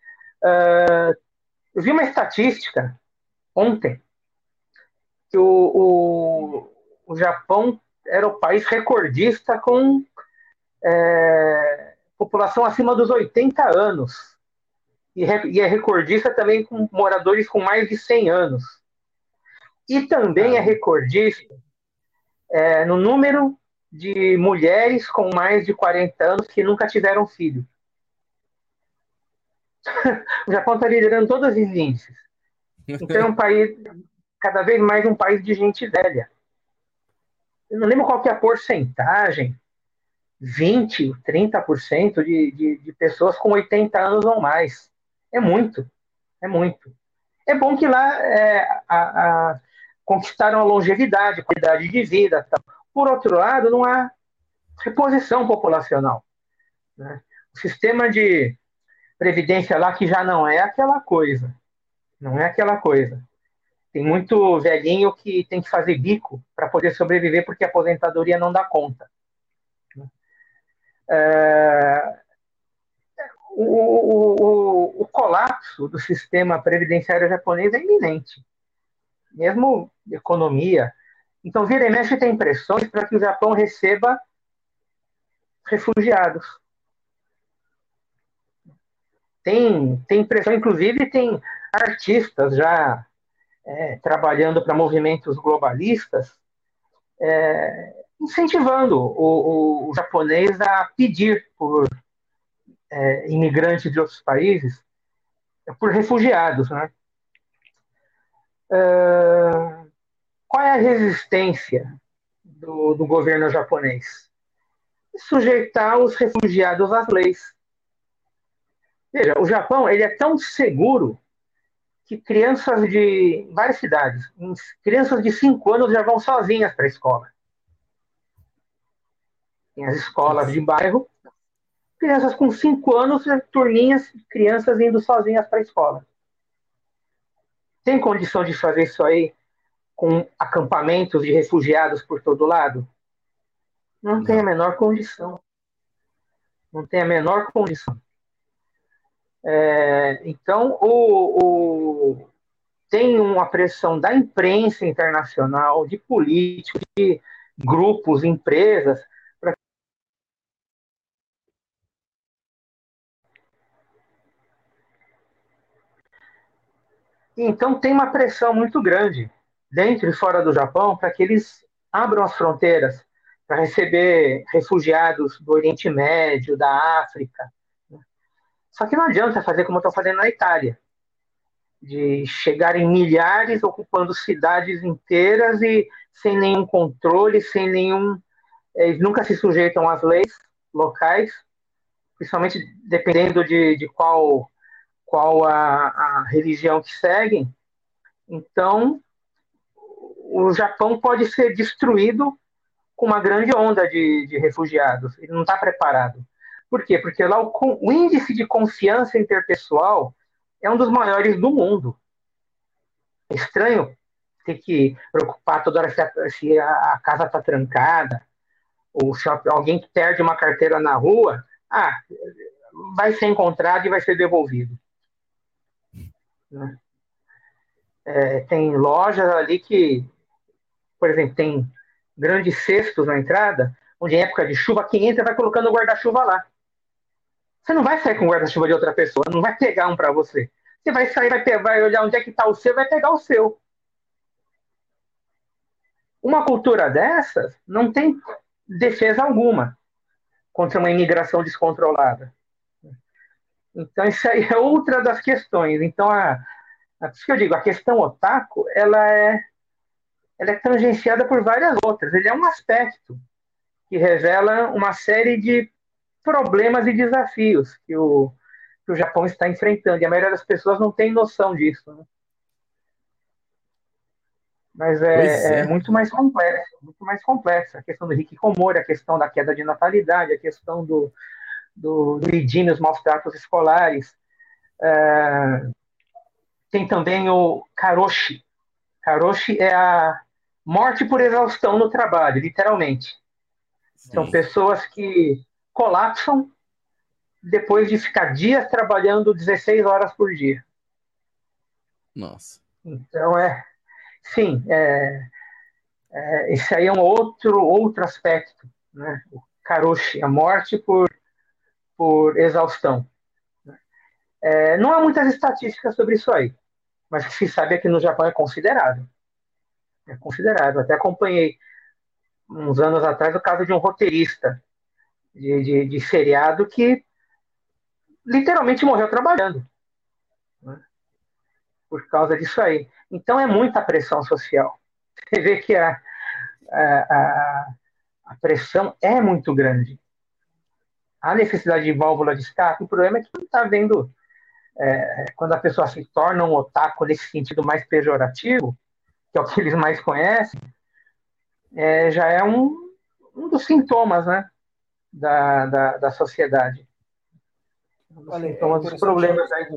Eu vi uma estatística ontem que o Japão era o país recordista com população acima dos 80 anos. E é recordista também com moradores com mais de 100 anos. E também é recordista no número de mulheres com mais de 40 anos que nunca tiveram filho. O Japão está liderando todos os índices. Então é um país, cada vez mais um país de gente velha. Eu não lembro qual que é a porcentagem, 20%, 30% de pessoas com 80 anos ou mais. É muito, é muito. É bom que lá conquistaram a longevidade, a qualidade de vida. Tal. Por outro lado, não há reposição populacional. Né? O sistema de previdência lá que já não é aquela coisa. Não é aquela coisa. Tem muito velhinho que tem que fazer bico para poder sobreviver porque a aposentadoria não dá conta. O colapso do sistema previdenciário japonês é iminente. Mesmo economia. Então, vira e mexe tem pressões para que o Japão receba refugiados. Tem pressão, inclusive tem artistas já trabalhando para movimentos globalistas, incentivando o japonês a pedir por imigrantes de outros países, por refugiados. Né? Qual é a resistência do governo japonês? Sujeitar os refugiados às leis. Veja, o Japão ele é tão seguro que crianças de várias cidades, crianças de 5 anos já vão sozinhas para a escola. Tem as escolas de bairro, crianças com 5 anos, turminhas, crianças indo sozinhas para a escola. Tem condição de fazer isso aí com acampamentos de refugiados por todo lado? Não tem a menor condição. Não tem a menor condição. Então, tem uma pressão da imprensa internacional, de políticos, de grupos, empresas. Então, tem uma pressão muito grande, dentro e fora do Japão, para que eles abram as fronteiras para receber refugiados do Oriente Médio, da África. Só que não adianta fazer como estão fazendo na Itália, de chegarem milhares ocupando cidades inteiras e sem nenhum controle, sem nenhum. Eles nunca se sujeitam às leis locais, principalmente dependendo de qual a religião que seguem. Então, o Japão pode ser destruído com uma grande onda de refugiados. Ele não está preparado. Por quê? Porque lá o índice de confiança interpessoal é um dos maiores do mundo. É estranho ter que preocupar toda hora se a casa está trancada, ou se alguém perde uma carteira na rua, vai ser encontrado e vai ser devolvido. Né? Tem lojas ali que, por exemplo, tem grandes cestos na entrada, onde em época de chuva, quem entra vai colocando o guarda-chuva lá. Você não vai sair com o guarda-chuva de outra pessoa, não vai pegar um para você. Você vai sair, vai olhar onde é que está o seu, vai pegar o seu. Uma cultura dessas não tem defesa alguma contra uma imigração descontrolada. Então, isso aí é outra das questões. Então, por isso que eu digo, a questão otaku, ela é tangenciada por várias outras. Ele é um aspecto que revela uma série de problemas e desafios que o que o Japão está enfrentando, e a maioria das pessoas não tem noção disso, né? Mas Pois é é. muito mais complexo. A questão do hikikomori, a questão da queda de natalidade, a questão do higiene, os maus tratos escolares. Tem também o karoshi. Karoshi é a morte por exaustão no trabalho, literalmente. São Sim. pessoas que colapsam depois de ficar dias trabalhando 16 horas por dia. Nossa. Então, sim, esse aí é um outro aspecto, né? O karoshi, a morte por exaustão. Não há muitas estatísticas sobre isso aí, mas o que se sabe é que no Japão é considerável. É considerável. Até acompanhei uns anos atrás o caso de um roteirista de seriado que literalmente morreu trabalhando, né, por causa disso aí. Então é muita pressão social. Você vê que a, a pressão é muito grande. Há necessidade de válvula de escape. O problema é que não está vendo quando a pessoa se torna um otaku nesse sentido mais pejorativo, que é o que eles mais conhecem, já é um dos sintomas, né, da sociedade. Um dos Olha, sintomas dos problemas aí.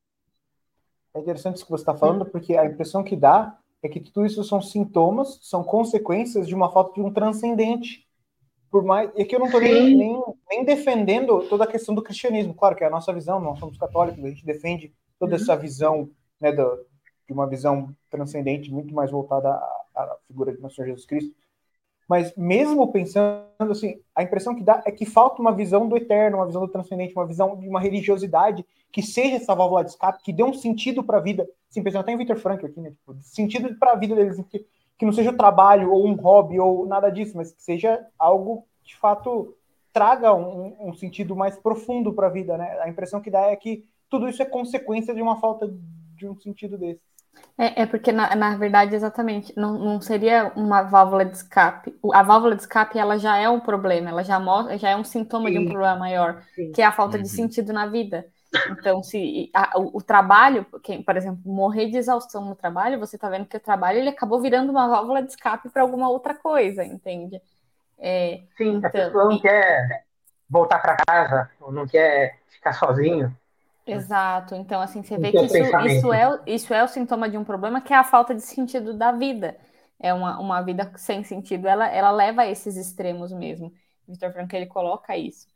é interessante isso que você está falando, porque a impressão que dá é que tudo isso são sintomas, são consequências de uma falta de um transcendente. Por mais, e que eu não estou nem defendendo toda a questão do cristianismo. Claro que é a nossa visão, nós somos católicos, a gente defende toda essa visão, né, de uma visão transcendente, muito mais voltada à figura de nosso Senhor Jesus Cristo. Mas mesmo pensando assim, a impressão que dá é que falta uma visão do eterno, uma visão do transcendente, uma visão de uma religiosidade que seja essa válvula de escape, que dê um sentido para a vida. Sim, pensando até em Viktor Frankl aqui, né? Tipo, sentido para a vida deles, que não seja o trabalho ou um hobby ou nada disso, mas que seja algo que de fato traga um sentido mais profundo para a vida, né? A impressão que dá é que tudo isso é consequência de uma falta de um sentido desse. Porque, na verdade, exatamente, não seria uma válvula de escape. A válvula de escape, ela já é um problema, ela já é um sintoma de um problema maior, que é a falta de sentido na vida. Então, se o trabalho, por exemplo, morrer de exaustão no trabalho, você está vendo que o trabalho ele acabou virando uma válvula de escape para alguma outra coisa, entende? Sim, então, a pessoa não quer voltar para casa, ou não quer ficar sozinho. Exato. Então, assim, você vê que Seu pensamento. isso é o sintoma de um problema, que é a falta de sentido da vida. É uma vida sem sentido, ela leva a esses extremos mesmo. Viktor Frankl, ele coloca isso.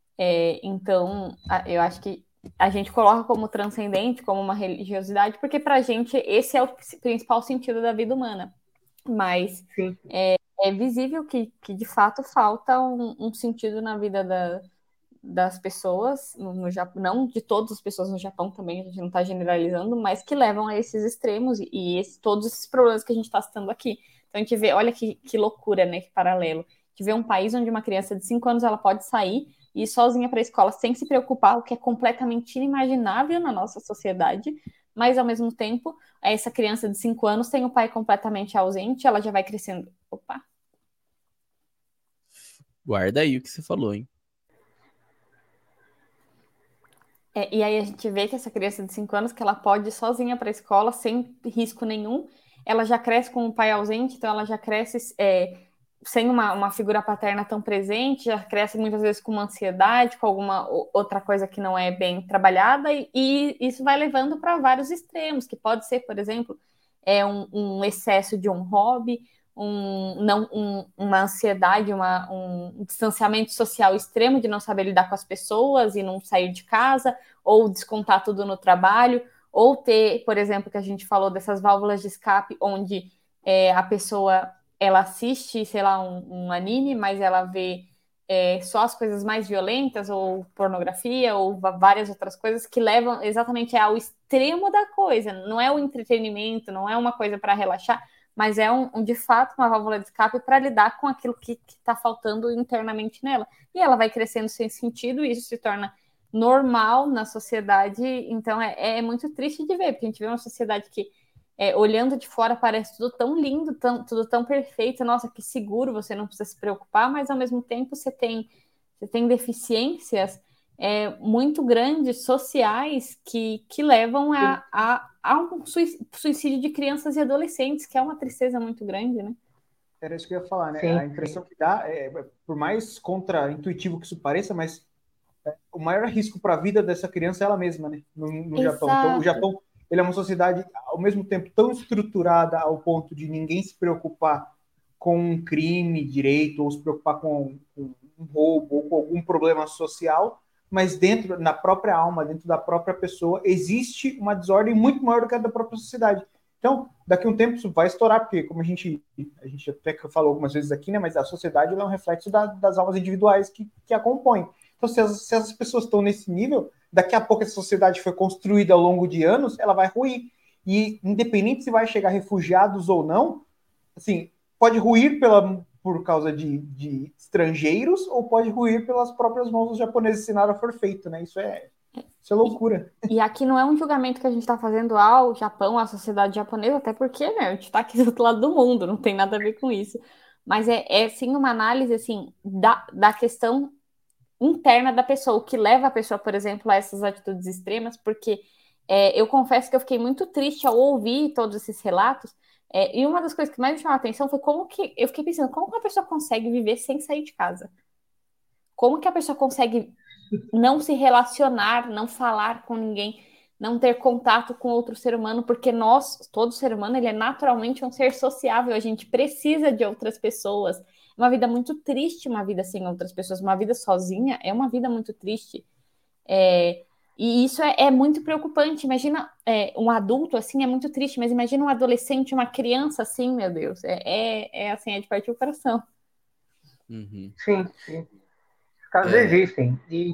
Então, eu acho que a gente coloca como transcendente, como uma religiosidade, porque para a gente esse é o principal sentido da vida humana. Mas Sim. é visível que de fato falta um sentido na vida das pessoas no Japão, não de todas as pessoas no Japão também, a gente não está generalizando, mas que levam a esses extremos e todos esses problemas que a gente está citando aqui. Então a gente vê, olha que loucura, né, que paralelo. A gente vê um país onde uma criança de 5 anos ela pode sair e ir sozinha para a escola sem se preocupar, o que é completamente inimaginável na nossa sociedade, mas ao mesmo tempo, essa criança de 5 anos tem o pai completamente ausente, ela já vai crescendo. Opa! Guarda aí o que você falou, hein? E aí a gente vê que essa criança de 5 anos, que ela pode ir sozinha para a escola, sem risco nenhum, ela já cresce com o pai ausente, então ela já cresce sem uma figura paterna tão presente, já cresce muitas vezes com uma ansiedade, com alguma outra coisa que não é bem trabalhada, e isso vai levando para vários extremos, que pode ser, por exemplo, um excesso de um hobby, uma ansiedade, um distanciamento social extremo de não saber lidar com as pessoas e não sair de casa, ou descontar tudo no trabalho, ou ter, por exemplo, que a gente falou dessas válvulas de escape, onde a pessoa ela assiste, sei lá, um anime, mas ela vê só as coisas mais violentas, ou pornografia, ou várias outras coisas que levam exatamente ao extremo da coisa. Não é o entretenimento, não é uma coisa para relaxar, mas é de fato uma válvula de escape para lidar com aquilo que está faltando internamente nela. E ela vai crescendo sem sentido, e isso se torna normal na sociedade. Então é muito triste de ver, porque a gente vê uma sociedade que, olhando de fora, parece tudo tão lindo, tudo tão perfeito, nossa, que seguro, você não precisa se preocupar, mas ao mesmo tempo você tem deficiências muito grandes, sociais, que levam a um suicídio de crianças e adolescentes, que é uma tristeza muito grande, né? Era isso que eu ia falar, né? Sim. A impressão que dá, por mais contra-intuitivo que isso pareça, mas o maior risco para a vida dessa criança é ela mesma, né? No Japão. Então, o Exato. Japão, ele é uma sociedade, ao mesmo tempo, tão estruturada ao ponto de ninguém se preocupar com um crime direito, ou se preocupar com um roubo, ou com algum problema social, mas dentro, na própria alma, dentro da própria pessoa, existe uma desordem muito maior do que a da própria sociedade. Então, daqui a um tempo isso vai estourar, porque como a gente até falou algumas vezes aqui, né, mas a sociedade é um reflexo das almas individuais que a compõem. Então, se as pessoas estão nesse nível, daqui a pouco essa sociedade foi construída ao longo de anos, ela vai ruir. E independente se vai chegar refugiados ou não, assim, pode ruir por causa de estrangeiros ou pode ruir pelas próprias mãos dos japoneses se nada for feito, né? Isso é loucura. E aqui não é um julgamento que a gente está fazendo ao Japão, à sociedade japonesa, até porque, né, a gente está aqui do outro lado do mundo, não tem nada a ver com isso. Mas é sim uma análise assim da questão interna da pessoa, o que leva a pessoa, por exemplo, a essas atitudes extremas, porque eu confesso que eu fiquei muito triste ao ouvir todos esses relatos. E uma das coisas que mais me chamou a atenção foi como que eu fiquei pensando, como que uma pessoa consegue viver sem sair de casa? Como que a pessoa consegue não se relacionar, não falar com ninguém, não ter contato com outro ser humano, porque todo ser humano, ele é naturalmente um ser sociável, a gente precisa de outras pessoas. É uma vida muito triste, uma vida sem outras pessoas, uma vida sozinha é uma vida muito triste. E isso é muito preocupante. Imagina um adulto assim, é muito triste, mas imagina um adolescente, uma criança assim, meu Deus, assim, é de partir o coração. Uhum. Sim, sim. Os casos É, existem. E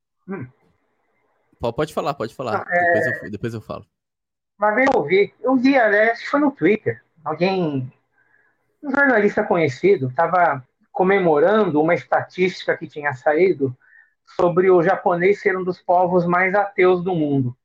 pode falar, não, depois eu falo. uma vez eu vi, aliás, foi no Twitter, um jornalista conhecido, estava comemorando uma estatística que tinha saído sobre o japonês ser um dos povos mais ateus do mundo.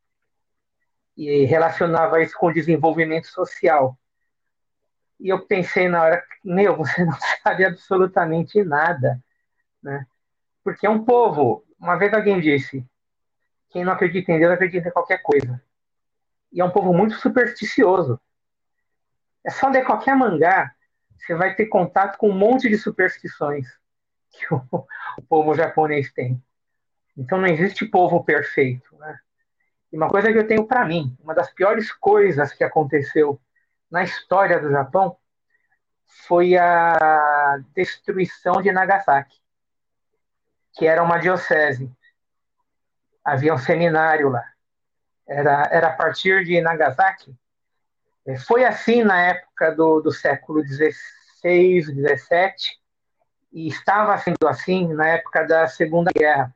E relacionava isso com o desenvolvimento social. E eu pensei na hora, meu, você não sabe absolutamente nada, né? Porque é um povo, uma vez alguém disse, quem não acredita em Deus acredita em qualquer coisa. E é um povo muito supersticioso. É só ler qualquer mangá, você vai ter contato com um monte de superstições que o povo japonês tem. Então não existe povo perfeito, né? E uma coisa que eu tenho para mim, uma das piores coisas que aconteceu na história do Japão foi a destruição de Nagasaki, que era uma diocese. Havia um seminário lá. Era a partir de Nagasaki. Foi assim na época do século XVI, XVII, e estava sendo assim na época da Segunda Guerra.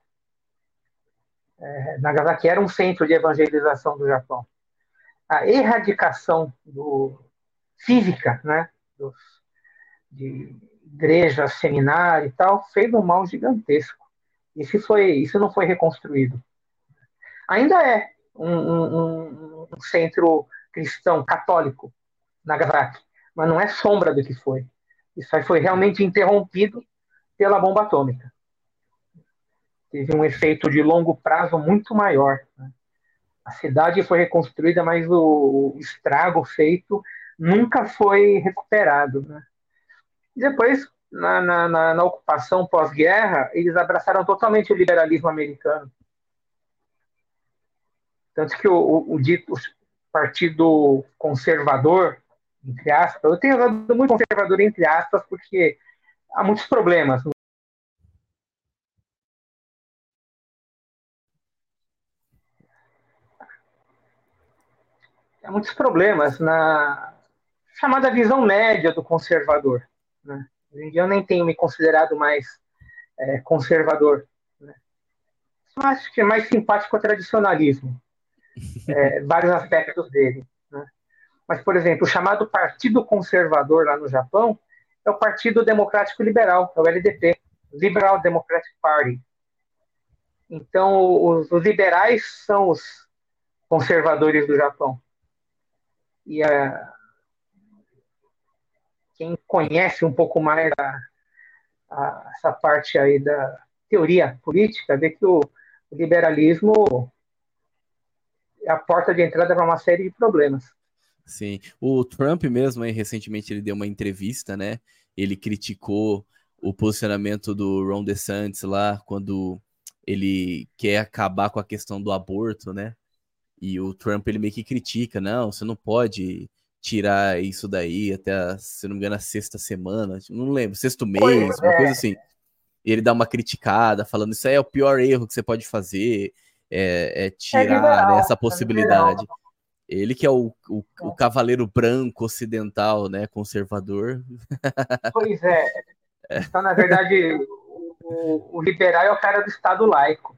Nagasaki era um centro de evangelização do Japão. A erradicação física, né, de igrejas, seminário e tal, fez um mal gigantesco. Isso não foi reconstruído. Ainda é um centro cristão católico, Nagasaki, mas não é sombra do que foi. Isso aí foi realmente interrompido pela bomba atômica. Teve um efeito de longo prazo muito maior, né? A cidade foi reconstruída, mas o estrago feito nunca foi recuperado, né? E depois, na ocupação pós-guerra, eles abraçaram totalmente o liberalismo americano. Tanto que o dito partido conservador, entre aspas, eu tenho usado muito conservador entre aspas, porque há muitos problemas. Há muitos problemas na chamada visão média do conservador, né? Hoje em dia eu nem tenho me considerado mais conservador, né? Eu acho que é mais simpático ao tradicionalismo, vários aspectos dele, né? Mas, por exemplo, o chamado Partido Conservador lá no Japão é o Partido Democrático Liberal, é o LDP, Liberal Democratic Party. Então, os liberais são os conservadores do Japão. E quem conhece um pouco mais essa parte aí teoria política, vê que o liberalismo é a porta de entrada para uma série de problemas. Sim. O Trump mesmo, aí, recentemente, ele deu uma entrevista, né? Ele criticou o posicionamento do Ron DeSantis lá, quando ele quer acabar com a questão do aborto, né? E o Trump, ele meio que critica, não, você não pode tirar isso daí até, se não me engano, a sexta semana, não lembro, sexto mês, uma coisa assim. E ele dá uma criticada, falando, isso aí é o pior erro que você pode fazer, é É tirar, né, liberal, essa é liberal. possibilidade. Ele que é o cavaleiro branco ocidental, né, conservador. Pois é. Então, na verdade, o liberal é o cara do Estado laico.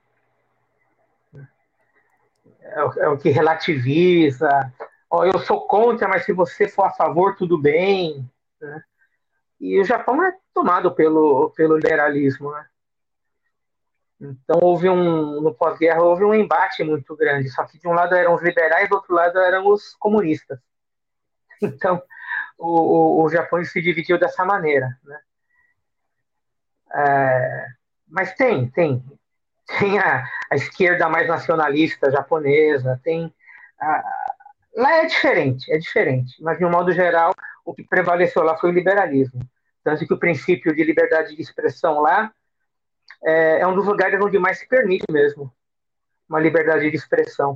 É o que relativiza. Oh, eu sou contra, mas se você for a favor, tudo bem. Né? E o Japão é tomado pelo liberalismo. Né? Então, no pós-guerra, houve um embate muito grande. Só que de um lado eram os liberais, do outro lado eram os comunistas. Então, o Japão se dividiu dessa maneira. Né? Mas tem a esquerda mais nacionalista japonesa, lá é diferente, mas de um modo geral, o que prevaleceu lá foi o liberalismo. Tanto que o princípio de liberdade de expressão lá é um dos lugares onde mais se permite mesmo uma liberdade de expressão.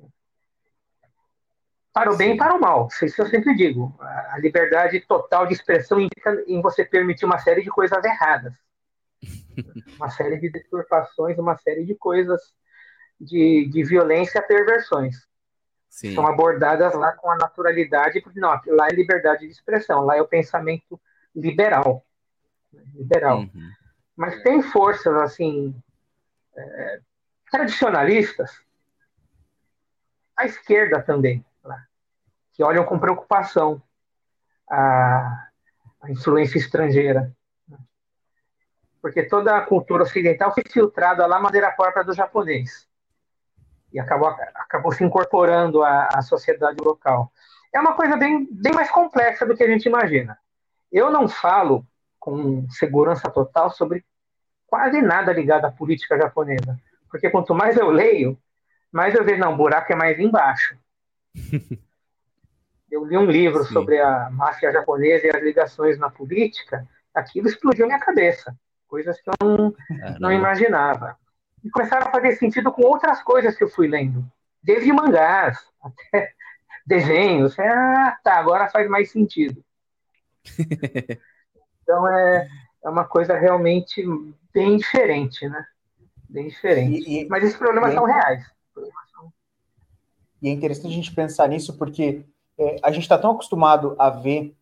Para o bem e Sim. para o mal, isso eu sempre digo. A liberdade total de expressão implica em você permitir uma série de coisas erradas, uma série de deturpações, uma série de coisas de violência e perversões. São Sim. abordadas lá com a naturalidade, porque não, lá é liberdade de expressão, lá é o pensamento liberal. Liberal. Uhum. Mas tem forças, assim, tradicionalistas, à esquerda também, lá, que olham com preocupação a influência estrangeira. Porque toda a cultura ocidental foi filtrada lá maneira própria do japonês. E acabou se incorporando à sociedade local. É uma coisa bem mais complexa do que a gente imagina. Eu não falo com segurança total sobre quase nada ligado à política japonesa, porque quanto mais eu leio, mais eu vejo, não, o buraco é mais embaixo. Eu li um livro Sim. sobre a máfia japonesa e as ligações na política, aquilo explodiu minha cabeça, coisas que eu não Caramba. imaginava. E começaram a fazer sentido com outras coisas que eu fui lendo, desde mangás até desenhos. Tá, agora faz mais sentido. Então é uma coisa realmente bem diferente, né? Bem diferente. E, e, Mas esses e, problemas é, são reais. e é interessante a gente pensar nisso, porque a gente está tão acostumado a ver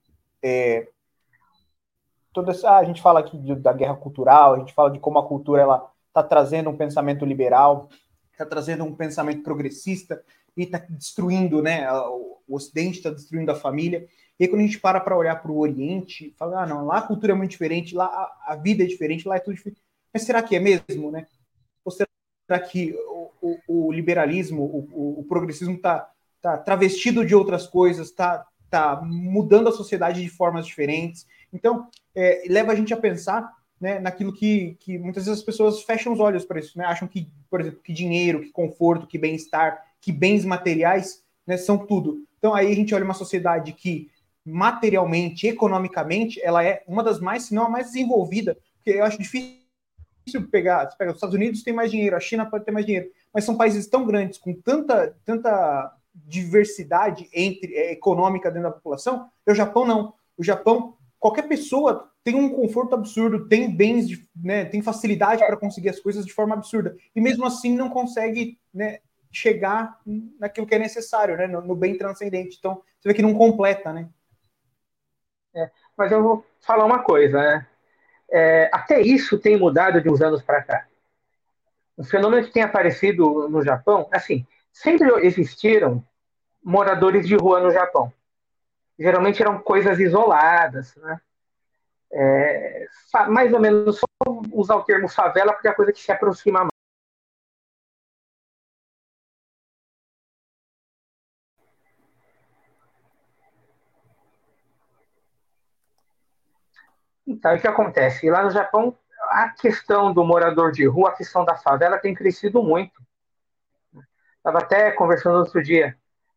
toda essa. A gente fala aqui da guerra cultural, a gente fala de como a cultura ela está trazendo um pensamento liberal, está trazendo um pensamento progressista e está destruindo, né? O Ocidente está destruindo a família. E aí, quando a gente para olhar para o Oriente, fala, não, lá a cultura é muito diferente, lá a vida é diferente, lá é tudo diferente. Mas será que é mesmo, né? Ou será que o liberalismo, o progressismo está travestido de outras coisas, está mudando a sociedade de formas diferentes? Então, leva a gente a pensar, né, naquilo que muitas vezes as pessoas fecham os olhos para isso, né? Acham que, por exemplo, que dinheiro, que conforto, que bem-estar, que bens materiais, né, são tudo. Então, aí a gente olha uma sociedade que materialmente, economicamente, ela é uma das mais, se não a mais desenvolvida, porque eu acho difícil pegar, os Estados Unidos tem mais dinheiro, a China pode ter mais dinheiro, mas são países tão grandes, com tanta diversidade econômica dentro da população, e o Japão não. O Japão, qualquer pessoa tem um conforto absurdo, tem bens, né, tem facilidade para conseguir as coisas de forma absurda, e mesmo assim não consegue, né, chegar naquilo que é necessário, né, no bem transcendente. Então, você vê que não completa, né? Mas eu vou falar uma coisa, né? Até isso tem mudado de uns anos para cá. Um fenômeno que tem aparecido no Japão, assim, sempre existiram moradores de rua no Japão. Geralmente eram coisas isoladas, né? Mais ou menos, só usar o termo favela porque é a coisa que se aproxima mais. Então, o que acontece? Lá no Japão, a questão do morador de rua, a questão da favela tem crescido muito. Estava até conversando outro dia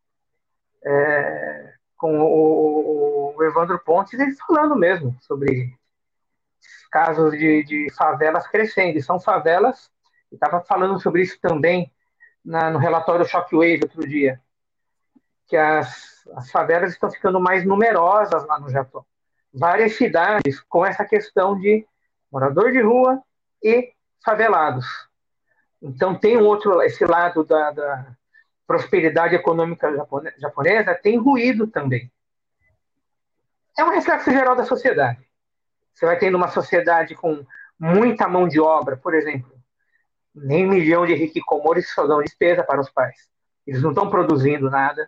com o Evandro Pontes, ele falando mesmo sobre casos de favelas crescendo. E são favelas, estava falando sobre isso também no relatório Shockwave outro dia, que as favelas estão ficando mais numerosas lá no Japão. Várias cidades com essa questão de morador de rua e favelados. Então tem esse lado da prosperidade econômica japonesa, tem ruído também. É um reflexo geral da sociedade. Você vai tendo uma sociedade com muita mão de obra, por exemplo, nem 1 milhão de hikikomoris só dão despesa para os pais. Eles não estão produzindo nada.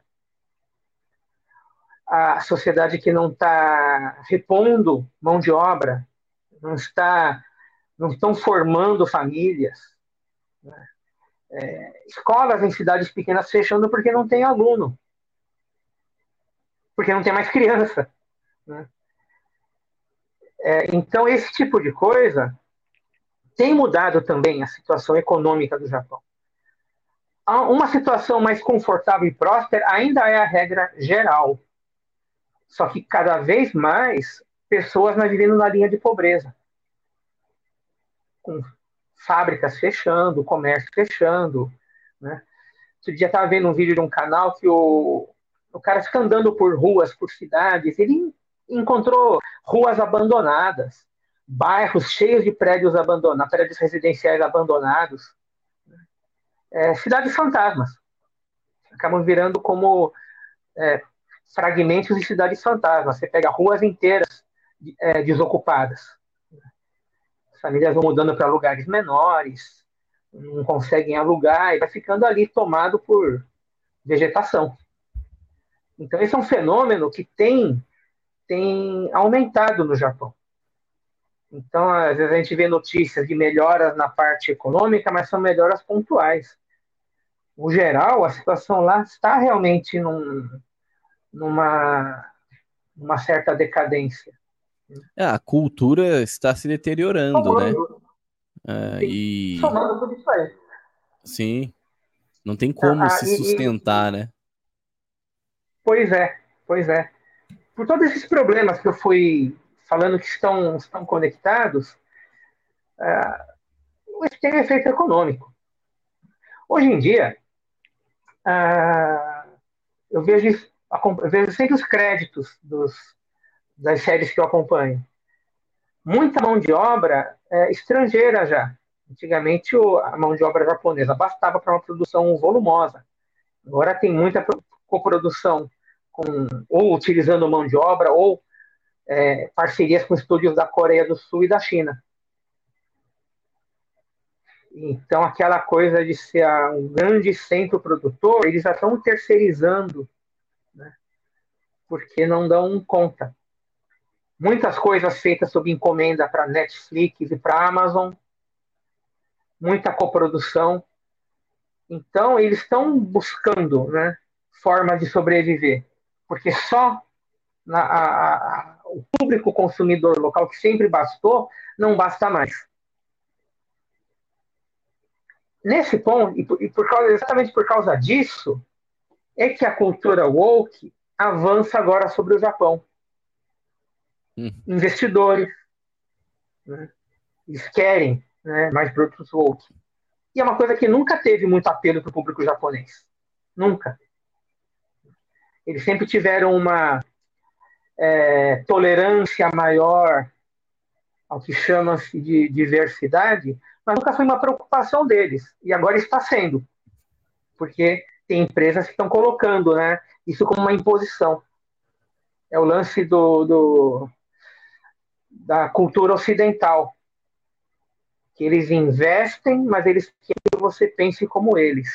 A sociedade que não está repondo mão de obra, não estão formando famílias. Escolas em cidades pequenas fechando porque não tem aluno, porque não tem mais criança. Né? Então, esse tipo de coisa tem mudado também a situação econômica do Japão. Uma situação mais confortável e próspera ainda é a regra geral. Só que cada vez mais pessoas vivendo na linha de pobreza. Com fábricas fechando, comércio fechando. Né? Outro dia estava vendo um vídeo de um canal que o cara fica andando por ruas, por cidades, ele encontrou ruas abandonadas, bairros cheios de prédios abandonados, prédios residenciais abandonados, cidades fantasmas. Acabam virando como fragmentos de cidades fantasmas. Você pega ruas inteiras desocupadas. As famílias vão mudando para lugares menores, não conseguem alugar e vai ficando ali tomado por vegetação. Então esse é um fenômeno que tem aumentado no Japão. Então, às vezes a gente vê notícias de melhoras na parte econômica, mas são melhoras pontuais. No geral, a situação lá está realmente numa certa decadência. A cultura está se deteriorando, né? E somando tudo isso aí. Sim, não tem como se sustentar, né? Pois é. Por todos esses problemas que eu fui falando que estão conectados, isso tem um efeito econômico. Hoje em dia, eu vejo sempre os créditos das séries que eu acompanho. Muita mão de obra estrangeira já. Antigamente, a mão de obra japonesa bastava para uma produção volumosa. Agora tem muita coprodução, ou utilizando mão de obra, ou parcerias com estúdios da Coreia do Sul e da China. Então, aquela coisa de ser um grande centro produtor, eles já estão terceirizando, né? Porque não dão conta. Muitas coisas feitas sob encomenda para Netflix e para Amazon, muita coprodução. Então, eles estão buscando, né, forma de sobreviver, porque só o público consumidor local, que sempre bastou, não basta mais. Nesse ponto, exatamente por causa disso, é que a cultura woke avança agora sobre o Japão. Investidores, né, eles querem, né, mais produtos woke. E é uma coisa que nunca teve muito apelo para o público japonês. Nunca. Eles sempre tiveram uma tolerância maior ao que chama-se de diversidade, mas nunca foi uma preocupação deles. E agora está sendo. Porque tem empresas que estão colocando, né, isso como uma imposição. É o lance da cultura ocidental. Que eles investem, mas eles querem que você pense como eles.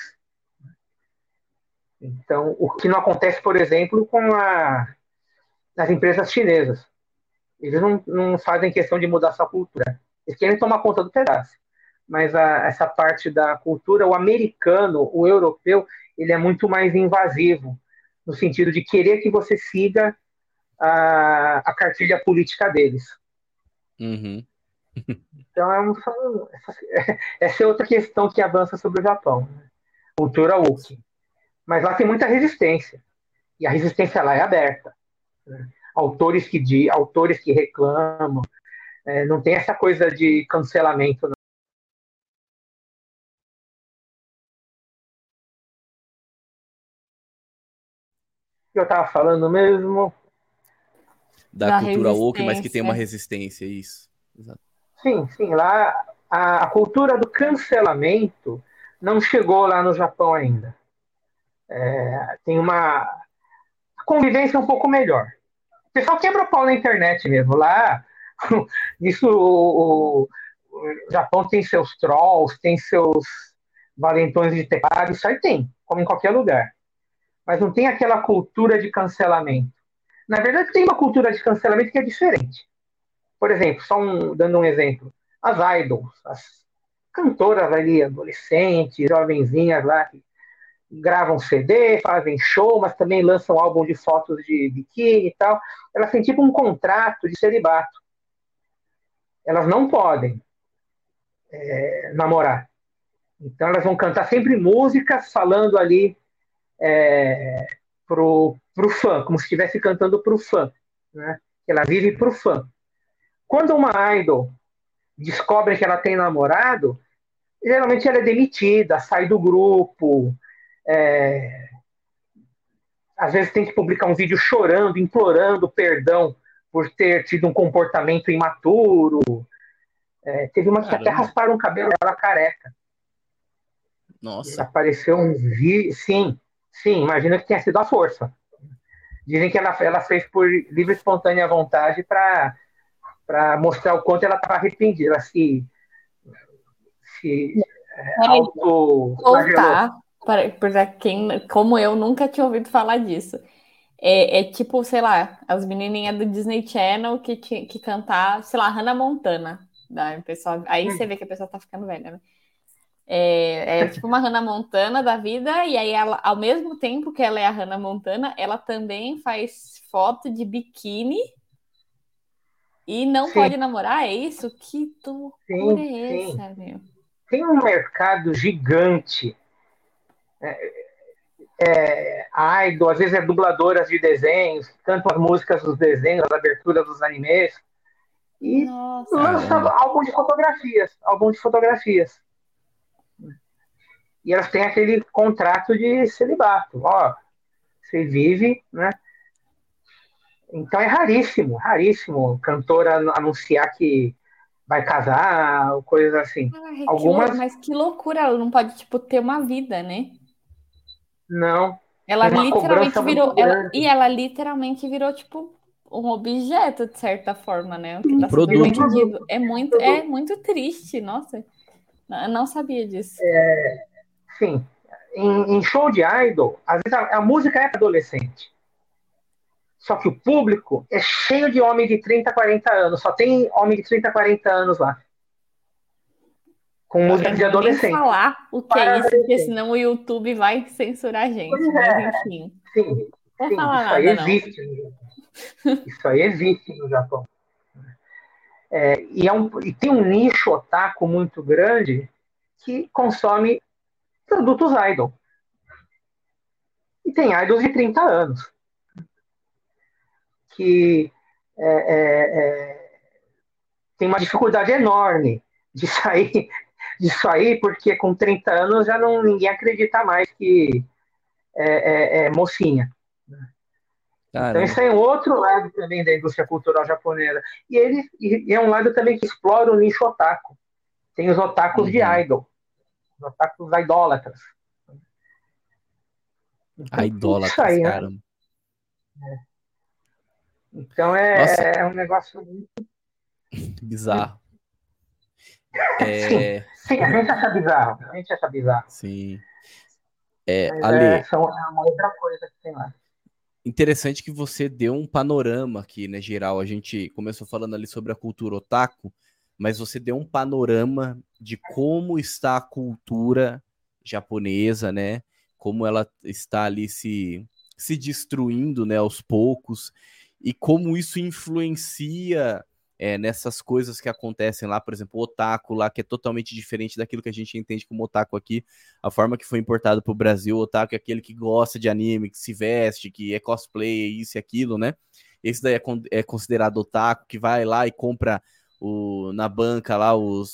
Então, o que não acontece, por exemplo, com as empresas chinesas. Eles não fazem questão de mudar sua cultura. Eles querem tomar conta do pedaço. Mas essa parte da cultura, o americano, o europeu, ele é muito mais invasivo, no sentido de querer que você siga a cartilha política deles. Uhum. Então, essa é outra questão que avança sobre o Japão, né? Cultura woke. Mas lá tem muita resistência. E a resistência lá é aberta, né? Autores que reclamam. Não tem essa coisa de cancelamento, não. Eu estava falando mesmo. Da Da cultura woke, mas que tem uma resistência. resistência, isso. Exato. Sim, lá a cultura do cancelamento não chegou lá no Japão ainda. Tem uma convivência um pouco melhor. O pessoal quebra pau na internet mesmo. Lá, isso, o Japão tem seus trolls, tem seus valentões de teclado, isso aí tem, como em qualquer lugar. Mas não tem aquela cultura de cancelamento. Na verdade, tem uma cultura de cancelamento que é diferente. Por exemplo, dando um exemplo, as idols, as cantoras ali, adolescentes, jovenzinhas lá, que gravam CD, fazem show, mas também lançam álbum de fotos de biquíni e tal. Elas têm tipo um contrato de celibato. Elas não podem namorar. Então elas vão cantar sempre músicas falando ali pro fã, como se estivesse cantando pro fã, né? Ela vive pro fã. Quando uma idol descobre que ela tem namorado, geralmente ela é demitida, sai do grupo, às vezes tem que publicar um vídeo chorando, implorando perdão por ter tido um comportamento imaturo. Teve uma que até Caramba. rasparam o cabelo dela careca. Nossa. Apareceu um vídeo. Sim, imagina que tenha sido a força. Dizem que ela fez por livre e espontânea vontade para mostrar o quanto ela estava arrependida. Ela se Peraí, auto-flagelou. voltar para quem, como eu, nunca tinha ouvido falar disso. É tipo, sei lá, as menininhas do Disney Channel que cantar, sei lá, Hannah Montana. Pessoal, aí você vê que a pessoa tá ficando velha, né? É tipo uma Hannah Montana da vida, e aí ela, ao mesmo tempo que ela é a Hannah Montana, ela também faz foto de biquíni e não pode Sim, namorar, é isso? Que loucura é sim. essa, meu? Tem um mercado gigante. Idol, às vezes é dubladoras de desenhos, cantam as músicas dos desenhos, as aberturas dos animes, e Nossa, lança Caramba. álbum de fotografias. E elas têm aquele contrato de celibato. Ó, você vive, né? Então é raríssimo, raríssimo cantora anunciar que vai casar, ou coisas assim. ai, Algumas mas que loucura, ela não pode, tipo, ter uma vida, né? não. Ela Tem uma literalmente cobrança muito virou, grande. ela literalmente virou, tipo, um objeto, de certa forma, né? O que Um está sendo E um produto. vendido. produto. É muito triste, nossa. Eu não sabia disso. Sim. Em show de idol, às vezes a música é para adolescente. Só que o público é cheio de homem de 30, 40 anos. Só tem homem de 30, 40 anos lá. Com Eu música não de vou nem adolescente. falar o que é Para isso, porque adolescente. senão o YouTube vai censurar a Pois gente. Mas é, enfim, sim, não vou sim. falar Isso aí nada, não. existe. Isso aí existe no Japão. E tem um nicho otaku muito grande que consome produtos idol. E tem idols de 30 anos que é, é, é, tem uma dificuldade enorme de sair porque com 30 anos já não ninguém acredita mais que é mocinha. Então Caramba. isso é um outro lado também da indústria cultural japonesa. E é um lado também que explora o nicho otaku. Tem os otakus de Uhum. idol, os otakus idólatras. A Então tem isso idólatras, aí, né? caramba. Então Nossa, é um negócio. bizarro. Sim, É, sim, a gente acha bizarro. A gente acha bizarro. sim. Mas Ale, é uma outra coisa que tem lá. interessante que você deu um panorama aqui, né, geral. A gente começou falando ali sobre a cultura otaku, mas você deu um panorama de como está a cultura japonesa, né? Como ela está ali se destruindo, né, aos poucos, e como isso influencia nessas coisas que acontecem lá, por exemplo, o otaku lá, que é totalmente diferente daquilo que a gente entende como otaku aqui, a forma que foi importado para o Brasil. O otaku é aquele que gosta de anime, que se veste, que é cosplay, isso e aquilo, né? Esse daí é considerado otaku, que vai lá e compra na banca lá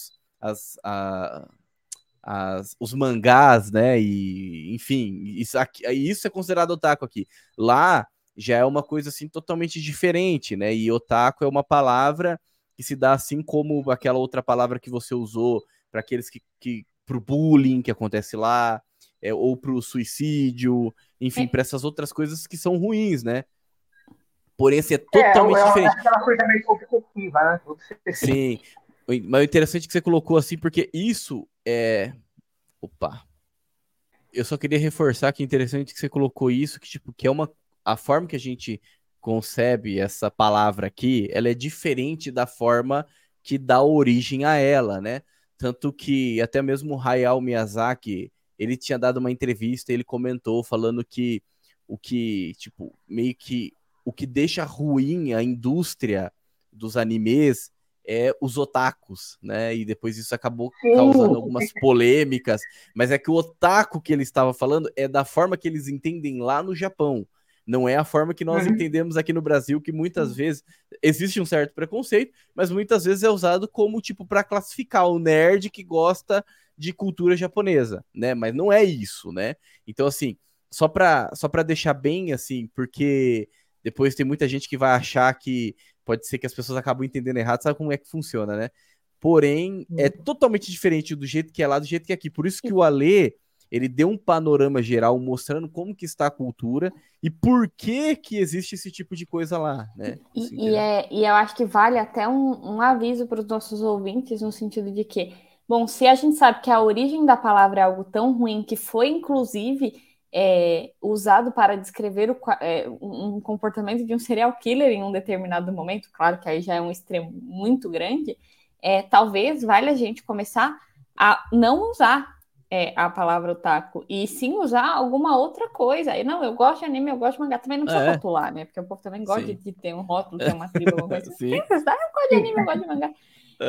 os mangás, né? E, enfim, isso é considerado otaku aqui. Lá já é uma coisa assim totalmente diferente, né? E otaku é uma palavra que se dá assim como aquela outra palavra que você usou para aqueles pro bullying que acontece lá, ou pro suicídio, enfim, para essas outras coisas que são ruins, né? Porém, assim, é totalmente diferente. É aquela coisa meio objetiva, né? Sim, mas o interessante é que você colocou assim, porque isso é... Opa! Eu só queria reforçar que é interessante que você colocou isso, que, tipo, que é a forma que a gente concebe essa palavra aqui, ela é diferente da forma que dá origem a ela, né? Tanto que até mesmo o Hayao Miyazaki, ele tinha dado uma entrevista, ele comentou falando que tipo, meio que o que deixa ruim a indústria dos animes é os otakus, né? E depois isso acabou causando algumas polêmicas, mas é que o otaku que ele estava falando é da forma que eles entendem lá no Japão. Não é a forma que nós entendemos aqui no Brasil, que muitas vezes existe um certo preconceito, mas muitas vezes é usado como tipo para classificar o nerd que gosta de cultura japonesa, né? Mas não é isso, né? Então, assim, só para deixar bem assim, porque depois tem muita gente que vai achar que pode ser que as pessoas acabam entendendo errado, sabe como é que funciona, né? Porém, é totalmente diferente do jeito que é lá, do jeito que é aqui. Por isso que o Alê, ele deu um panorama geral mostrando como que está a cultura e por que existe esse tipo de coisa lá, né? E eu acho que vale até um aviso para os nossos ouvintes, no sentido de que, bom, se a gente sabe que a origem da palavra é algo tão ruim que foi, inclusive, usado para descrever um comportamento de um serial killer em um determinado momento, claro que aí já é um extremo muito grande, talvez valha a gente começar a não usar a palavra otaku, e sim usar alguma outra coisa. Não, eu gosto de anime, eu gosto de mangá, também não precisa rotular, né? Porque o povo também gosta de ter um rótulo, ter uma tribo, alguma coisa. Sim. Eu gosto de anime, eu gosto de mangá.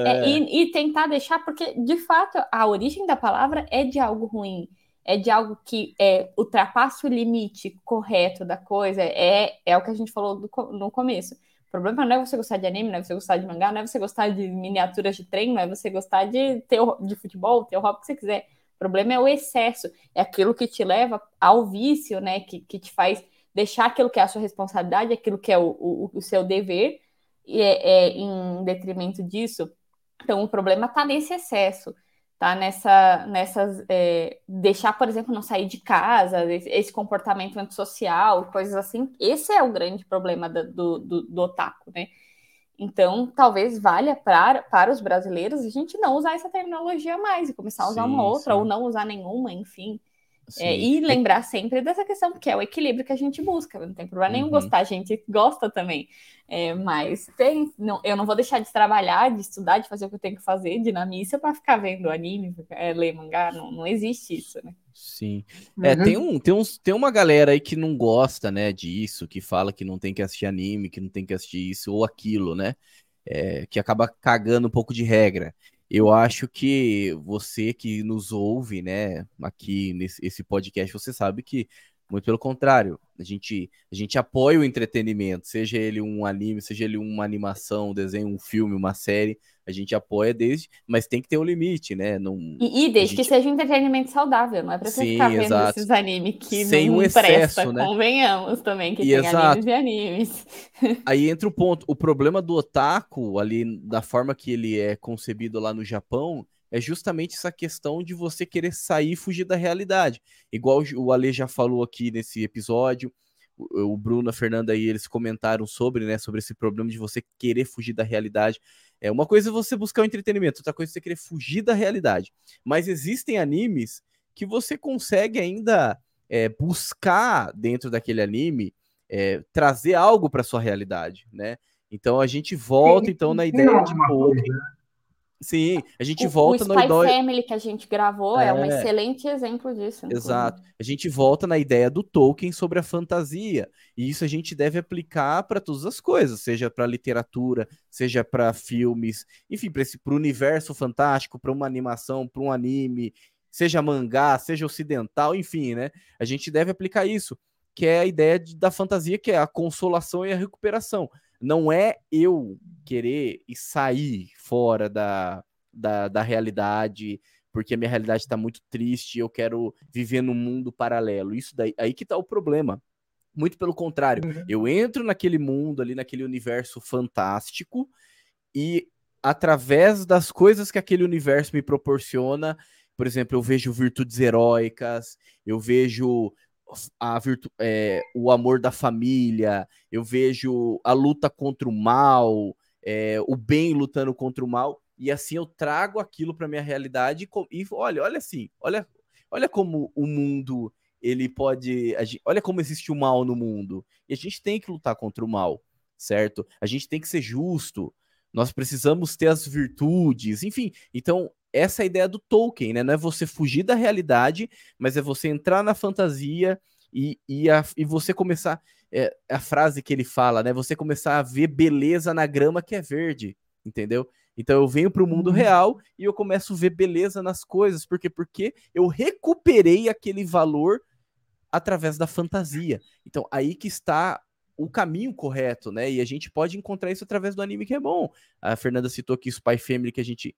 E tentar deixar, porque de fato a origem da palavra é de algo ruim, é de algo que ultrapassa o limite correto da coisa, é o que a gente falou no começo. O problema não é você gostar de anime, não é você gostar de mangá, não é você gostar de miniaturas de trem, não é você gostar de futebol, ter o hobby que você quiser. O problema é o excesso, é aquilo que te leva ao vício, né? Que te faz deixar aquilo que é a sua responsabilidade, aquilo que é o seu dever, e em detrimento disso. Então, o problema está nesse excesso, tá? Deixar, por exemplo, não sair de casa, esse comportamento antissocial, coisas assim. Esse é o grande problema do otaku, né? Então, talvez valha para os brasileiros a gente não usar essa terminologia mais e começar a usar uma outra, ou não usar nenhuma, enfim. E lembrar sempre dessa questão, que é o equilíbrio que a gente busca. Não tem problema nenhum gostar, a gente gosta também. Mas eu não vou deixar de trabalhar, de estudar, de fazer o que eu tenho que fazer, de ir na missa para ficar vendo anime, ler mangá. Não existe isso, né? Sim. Tem uma galera aí que não gosta, né, disso, que fala que não tem que assistir anime, que não tem que assistir isso ou aquilo, né? Que acaba cagando um pouco de regra. Eu acho que você que nos ouve, né, aqui nesse podcast, você sabe que, muito pelo contrário, a gente apoia o entretenimento, seja ele um anime, seja ele uma animação, um desenho, um filme, uma série, a gente apoia mas tem que ter um limite, né? Desde que seja um entretenimento saudável, não é pra você ficar vendo esses animes que sem não excesso, presta, né? convenhamos também, que tem animes e animes. Aí entra o ponto, o problema do otaku, ali, da forma que ele é concebido lá no Japão, é justamente essa questão de você querer sair e fugir da realidade. Igual o Ale já falou aqui nesse episódio, o Bruno, a Fernanda aí, eles comentaram sobre, né, sobre esse problema de você querer fugir da realidade. Uma coisa é você buscar o entretenimento, outra coisa é você querer fugir da realidade. Mas existem animes que você consegue ainda buscar dentro daquele anime trazer algo para sua realidade, né? Então a gente volta na ideia de Tolkien. Sim, a gente O volta no Spy Family que a gente gravou é um É. excelente exemplo disso. Exato. A gente volta na ideia do Tolkien sobre a fantasia. E isso a gente deve aplicar para todas as coisas, seja para literatura, seja para filmes, enfim, para o universo fantástico, para uma animação, para um anime, seja mangá, seja ocidental, enfim, né? A gente deve aplicar isso, que é a ideia da fantasia, que é a consolação e a recuperação. Não é eu querer e sair fora da realidade porque a minha realidade está muito triste e eu quero viver num mundo paralelo. Isso daí, aí que tá o problema. Muito pelo contrário, eu entro naquele mundo ali, naquele universo fantástico e através das coisas que aquele universo me proporciona, por exemplo, eu vejo virtudes heróicas, eu vejo o amor da família, eu vejo a luta contra o mal, o bem lutando contra o mal, e assim eu trago aquilo para minha realidade e olha assim, olha como o mundo ele pode, olha como existe o mal no mundo, e a gente tem que lutar contra o mal, certo? A gente tem que ser justo, nós precisamos ter as virtudes, enfim. Então, essa é a ideia do Tolkien, né? Não é você fugir da realidade, mas é você entrar na fantasia e você começar. A frase que ele fala, né? Você começar a ver beleza na grama que é verde, entendeu? Então eu venho para o mundo real e eu começo a ver beleza nas coisas. Por quê? Porque eu recuperei aquele valor através da fantasia. Então, aí que está o caminho correto, né? E a gente pode encontrar isso através do anime que é bom. A Fernanda citou aqui o Spy Family que a gente...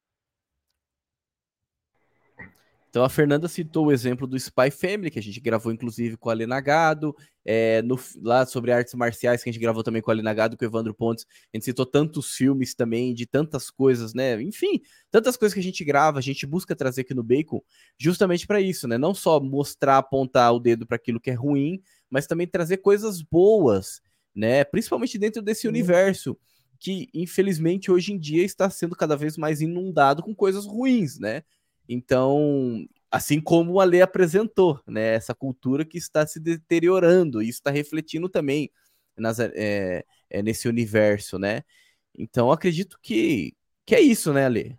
Então a Fernanda citou o exemplo do Spy Family, que a gente gravou inclusive com a Lena Gado, lá sobre artes marciais, que a gente gravou também com a Lena Gado, com o Evandro Pontes. A gente citou tantos filmes também, de tantas coisas, né? Enfim, tantas coisas que a gente grava, a gente busca trazer aqui no Bacon, justamente para isso, né? Não só mostrar, apontar o dedo para aquilo que é ruim, mas também trazer coisas boas, né? Principalmente dentro desse universo, que infelizmente hoje em dia está sendo cada vez mais inundado com coisas ruins, né? Então, assim como a lei apresentou, né, essa cultura que está se deteriorando, e isso está refletindo também nesse universo, né? Então, acredito que é isso, né, Ale?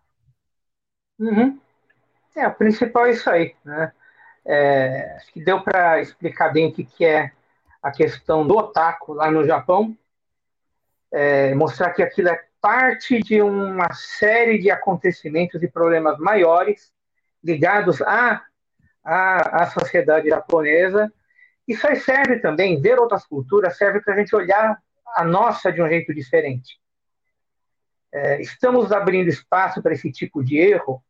O principal é isso aí, né? Acho que deu para explicar bem o que é a questão do otaku lá no Japão, mostrar que aquilo é parte de uma série de acontecimentos e problemas maiores ligados à sociedade japonesa. Isso aí serve também, ver outras culturas, serve para a gente olhar a nossa de um jeito diferente. Estamos abrindo espaço para esse tipo de erro,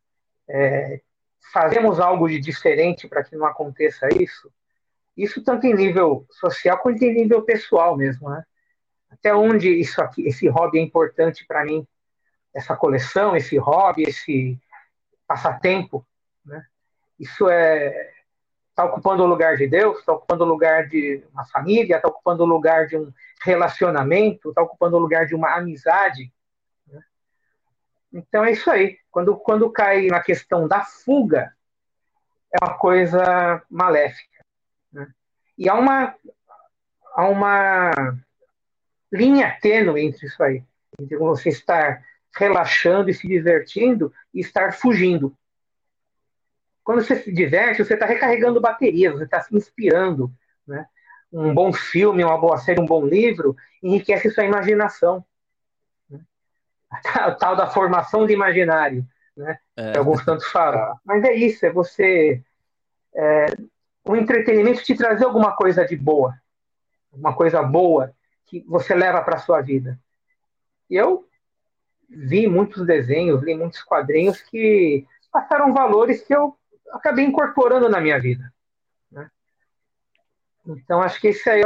fazemos algo de diferente para que não aconteça isso. Isso tanto em nível social quanto em nível pessoal mesmo, né? Até onde isso aqui, esse hobby é importante para mim, essa coleção, esse hobby, esse passatempo, né? Isso está ocupando o lugar de Deus, está ocupando o lugar de uma família, está ocupando o lugar de um relacionamento, está ocupando o lugar de uma amizade, né? Então é isso aí. Quando cai na questão da fuga, é uma coisa maléfica, né? E há uma linha tênue entre isso aí, entre você estar relaxando e se divertindo e estar fugindo. Quando você se diverte, você está recarregando baterias, você está se inspirando, né? Um bom filme, uma boa série, um bom livro enriquece sua imaginação, né? A tal da formação de imaginário, né? Que alguns tantos falam. Mas é isso, é você... o entretenimento te trazer alguma coisa de boa, uma coisa boa que você leva para a sua vida. E eu vi muitos desenhos, li muitos quadrinhos que passaram valores que eu acabei incorporando na minha vida, né? Então, acho que esse aí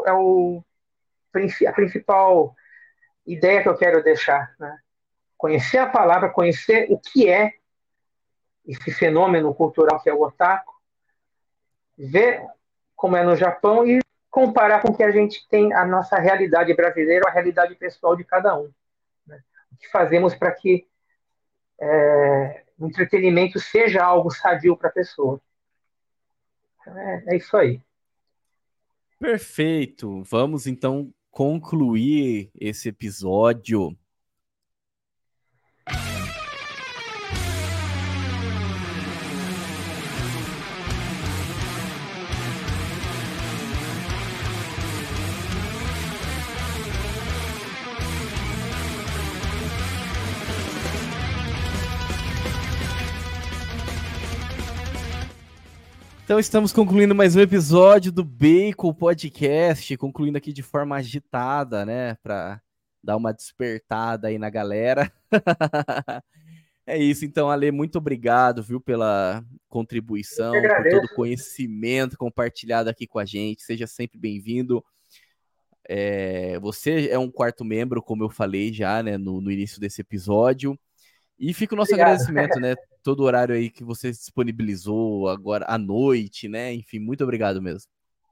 a principal ideia que eu quero deixar, né? Conhecer a palavra, conhecer o que é esse fenômeno cultural que é o otaku, ver como é no Japão e comparar com o que a gente tem, a nossa realidade brasileira, a realidade pessoal de cada um, né? O que fazemos para que o entretenimento seja algo sadio para a pessoa. É isso aí. Perfeito. Vamos então concluir esse episódio. Então estamos concluindo mais um episódio do Bacon Podcast, concluindo aqui de forma agitada, né, para dar uma despertada aí na galera. É isso, então, Ale, muito obrigado, viu, pela contribuição, por todo o conhecimento compartilhado aqui com a gente. Seja sempre bem-vindo. Você é um quarto membro, como eu falei já, né, no início desse episódio. E fica o nosso agradecimento, né? Todo o horário aí que você disponibilizou agora à noite, né? Enfim, muito obrigado mesmo.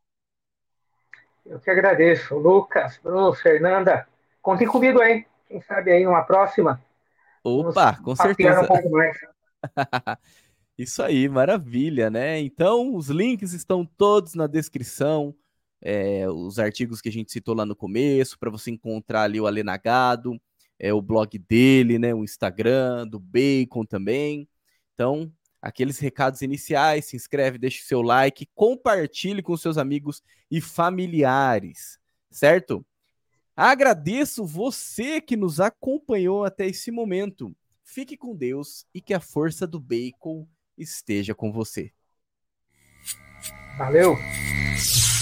Eu que agradeço. Lucas, Bruno, Fernanda, contem comigo aí. Quem sabe aí numa próxima. Opa, com certeza. Um pouco mais. Isso aí, maravilha, né? Então, os links estão todos na descrição. Os artigos que a gente citou lá no começo, para você encontrar ali o Ale Nagado. O blog dele, né, o Instagram, do Bacon também. Então, aqueles recados iniciais, se inscreve, deixe seu like, compartilhe com seus amigos e familiares, certo? Agradeço você que nos acompanhou até esse momento. Fique com Deus e que a força do Bacon esteja com você. Valeu!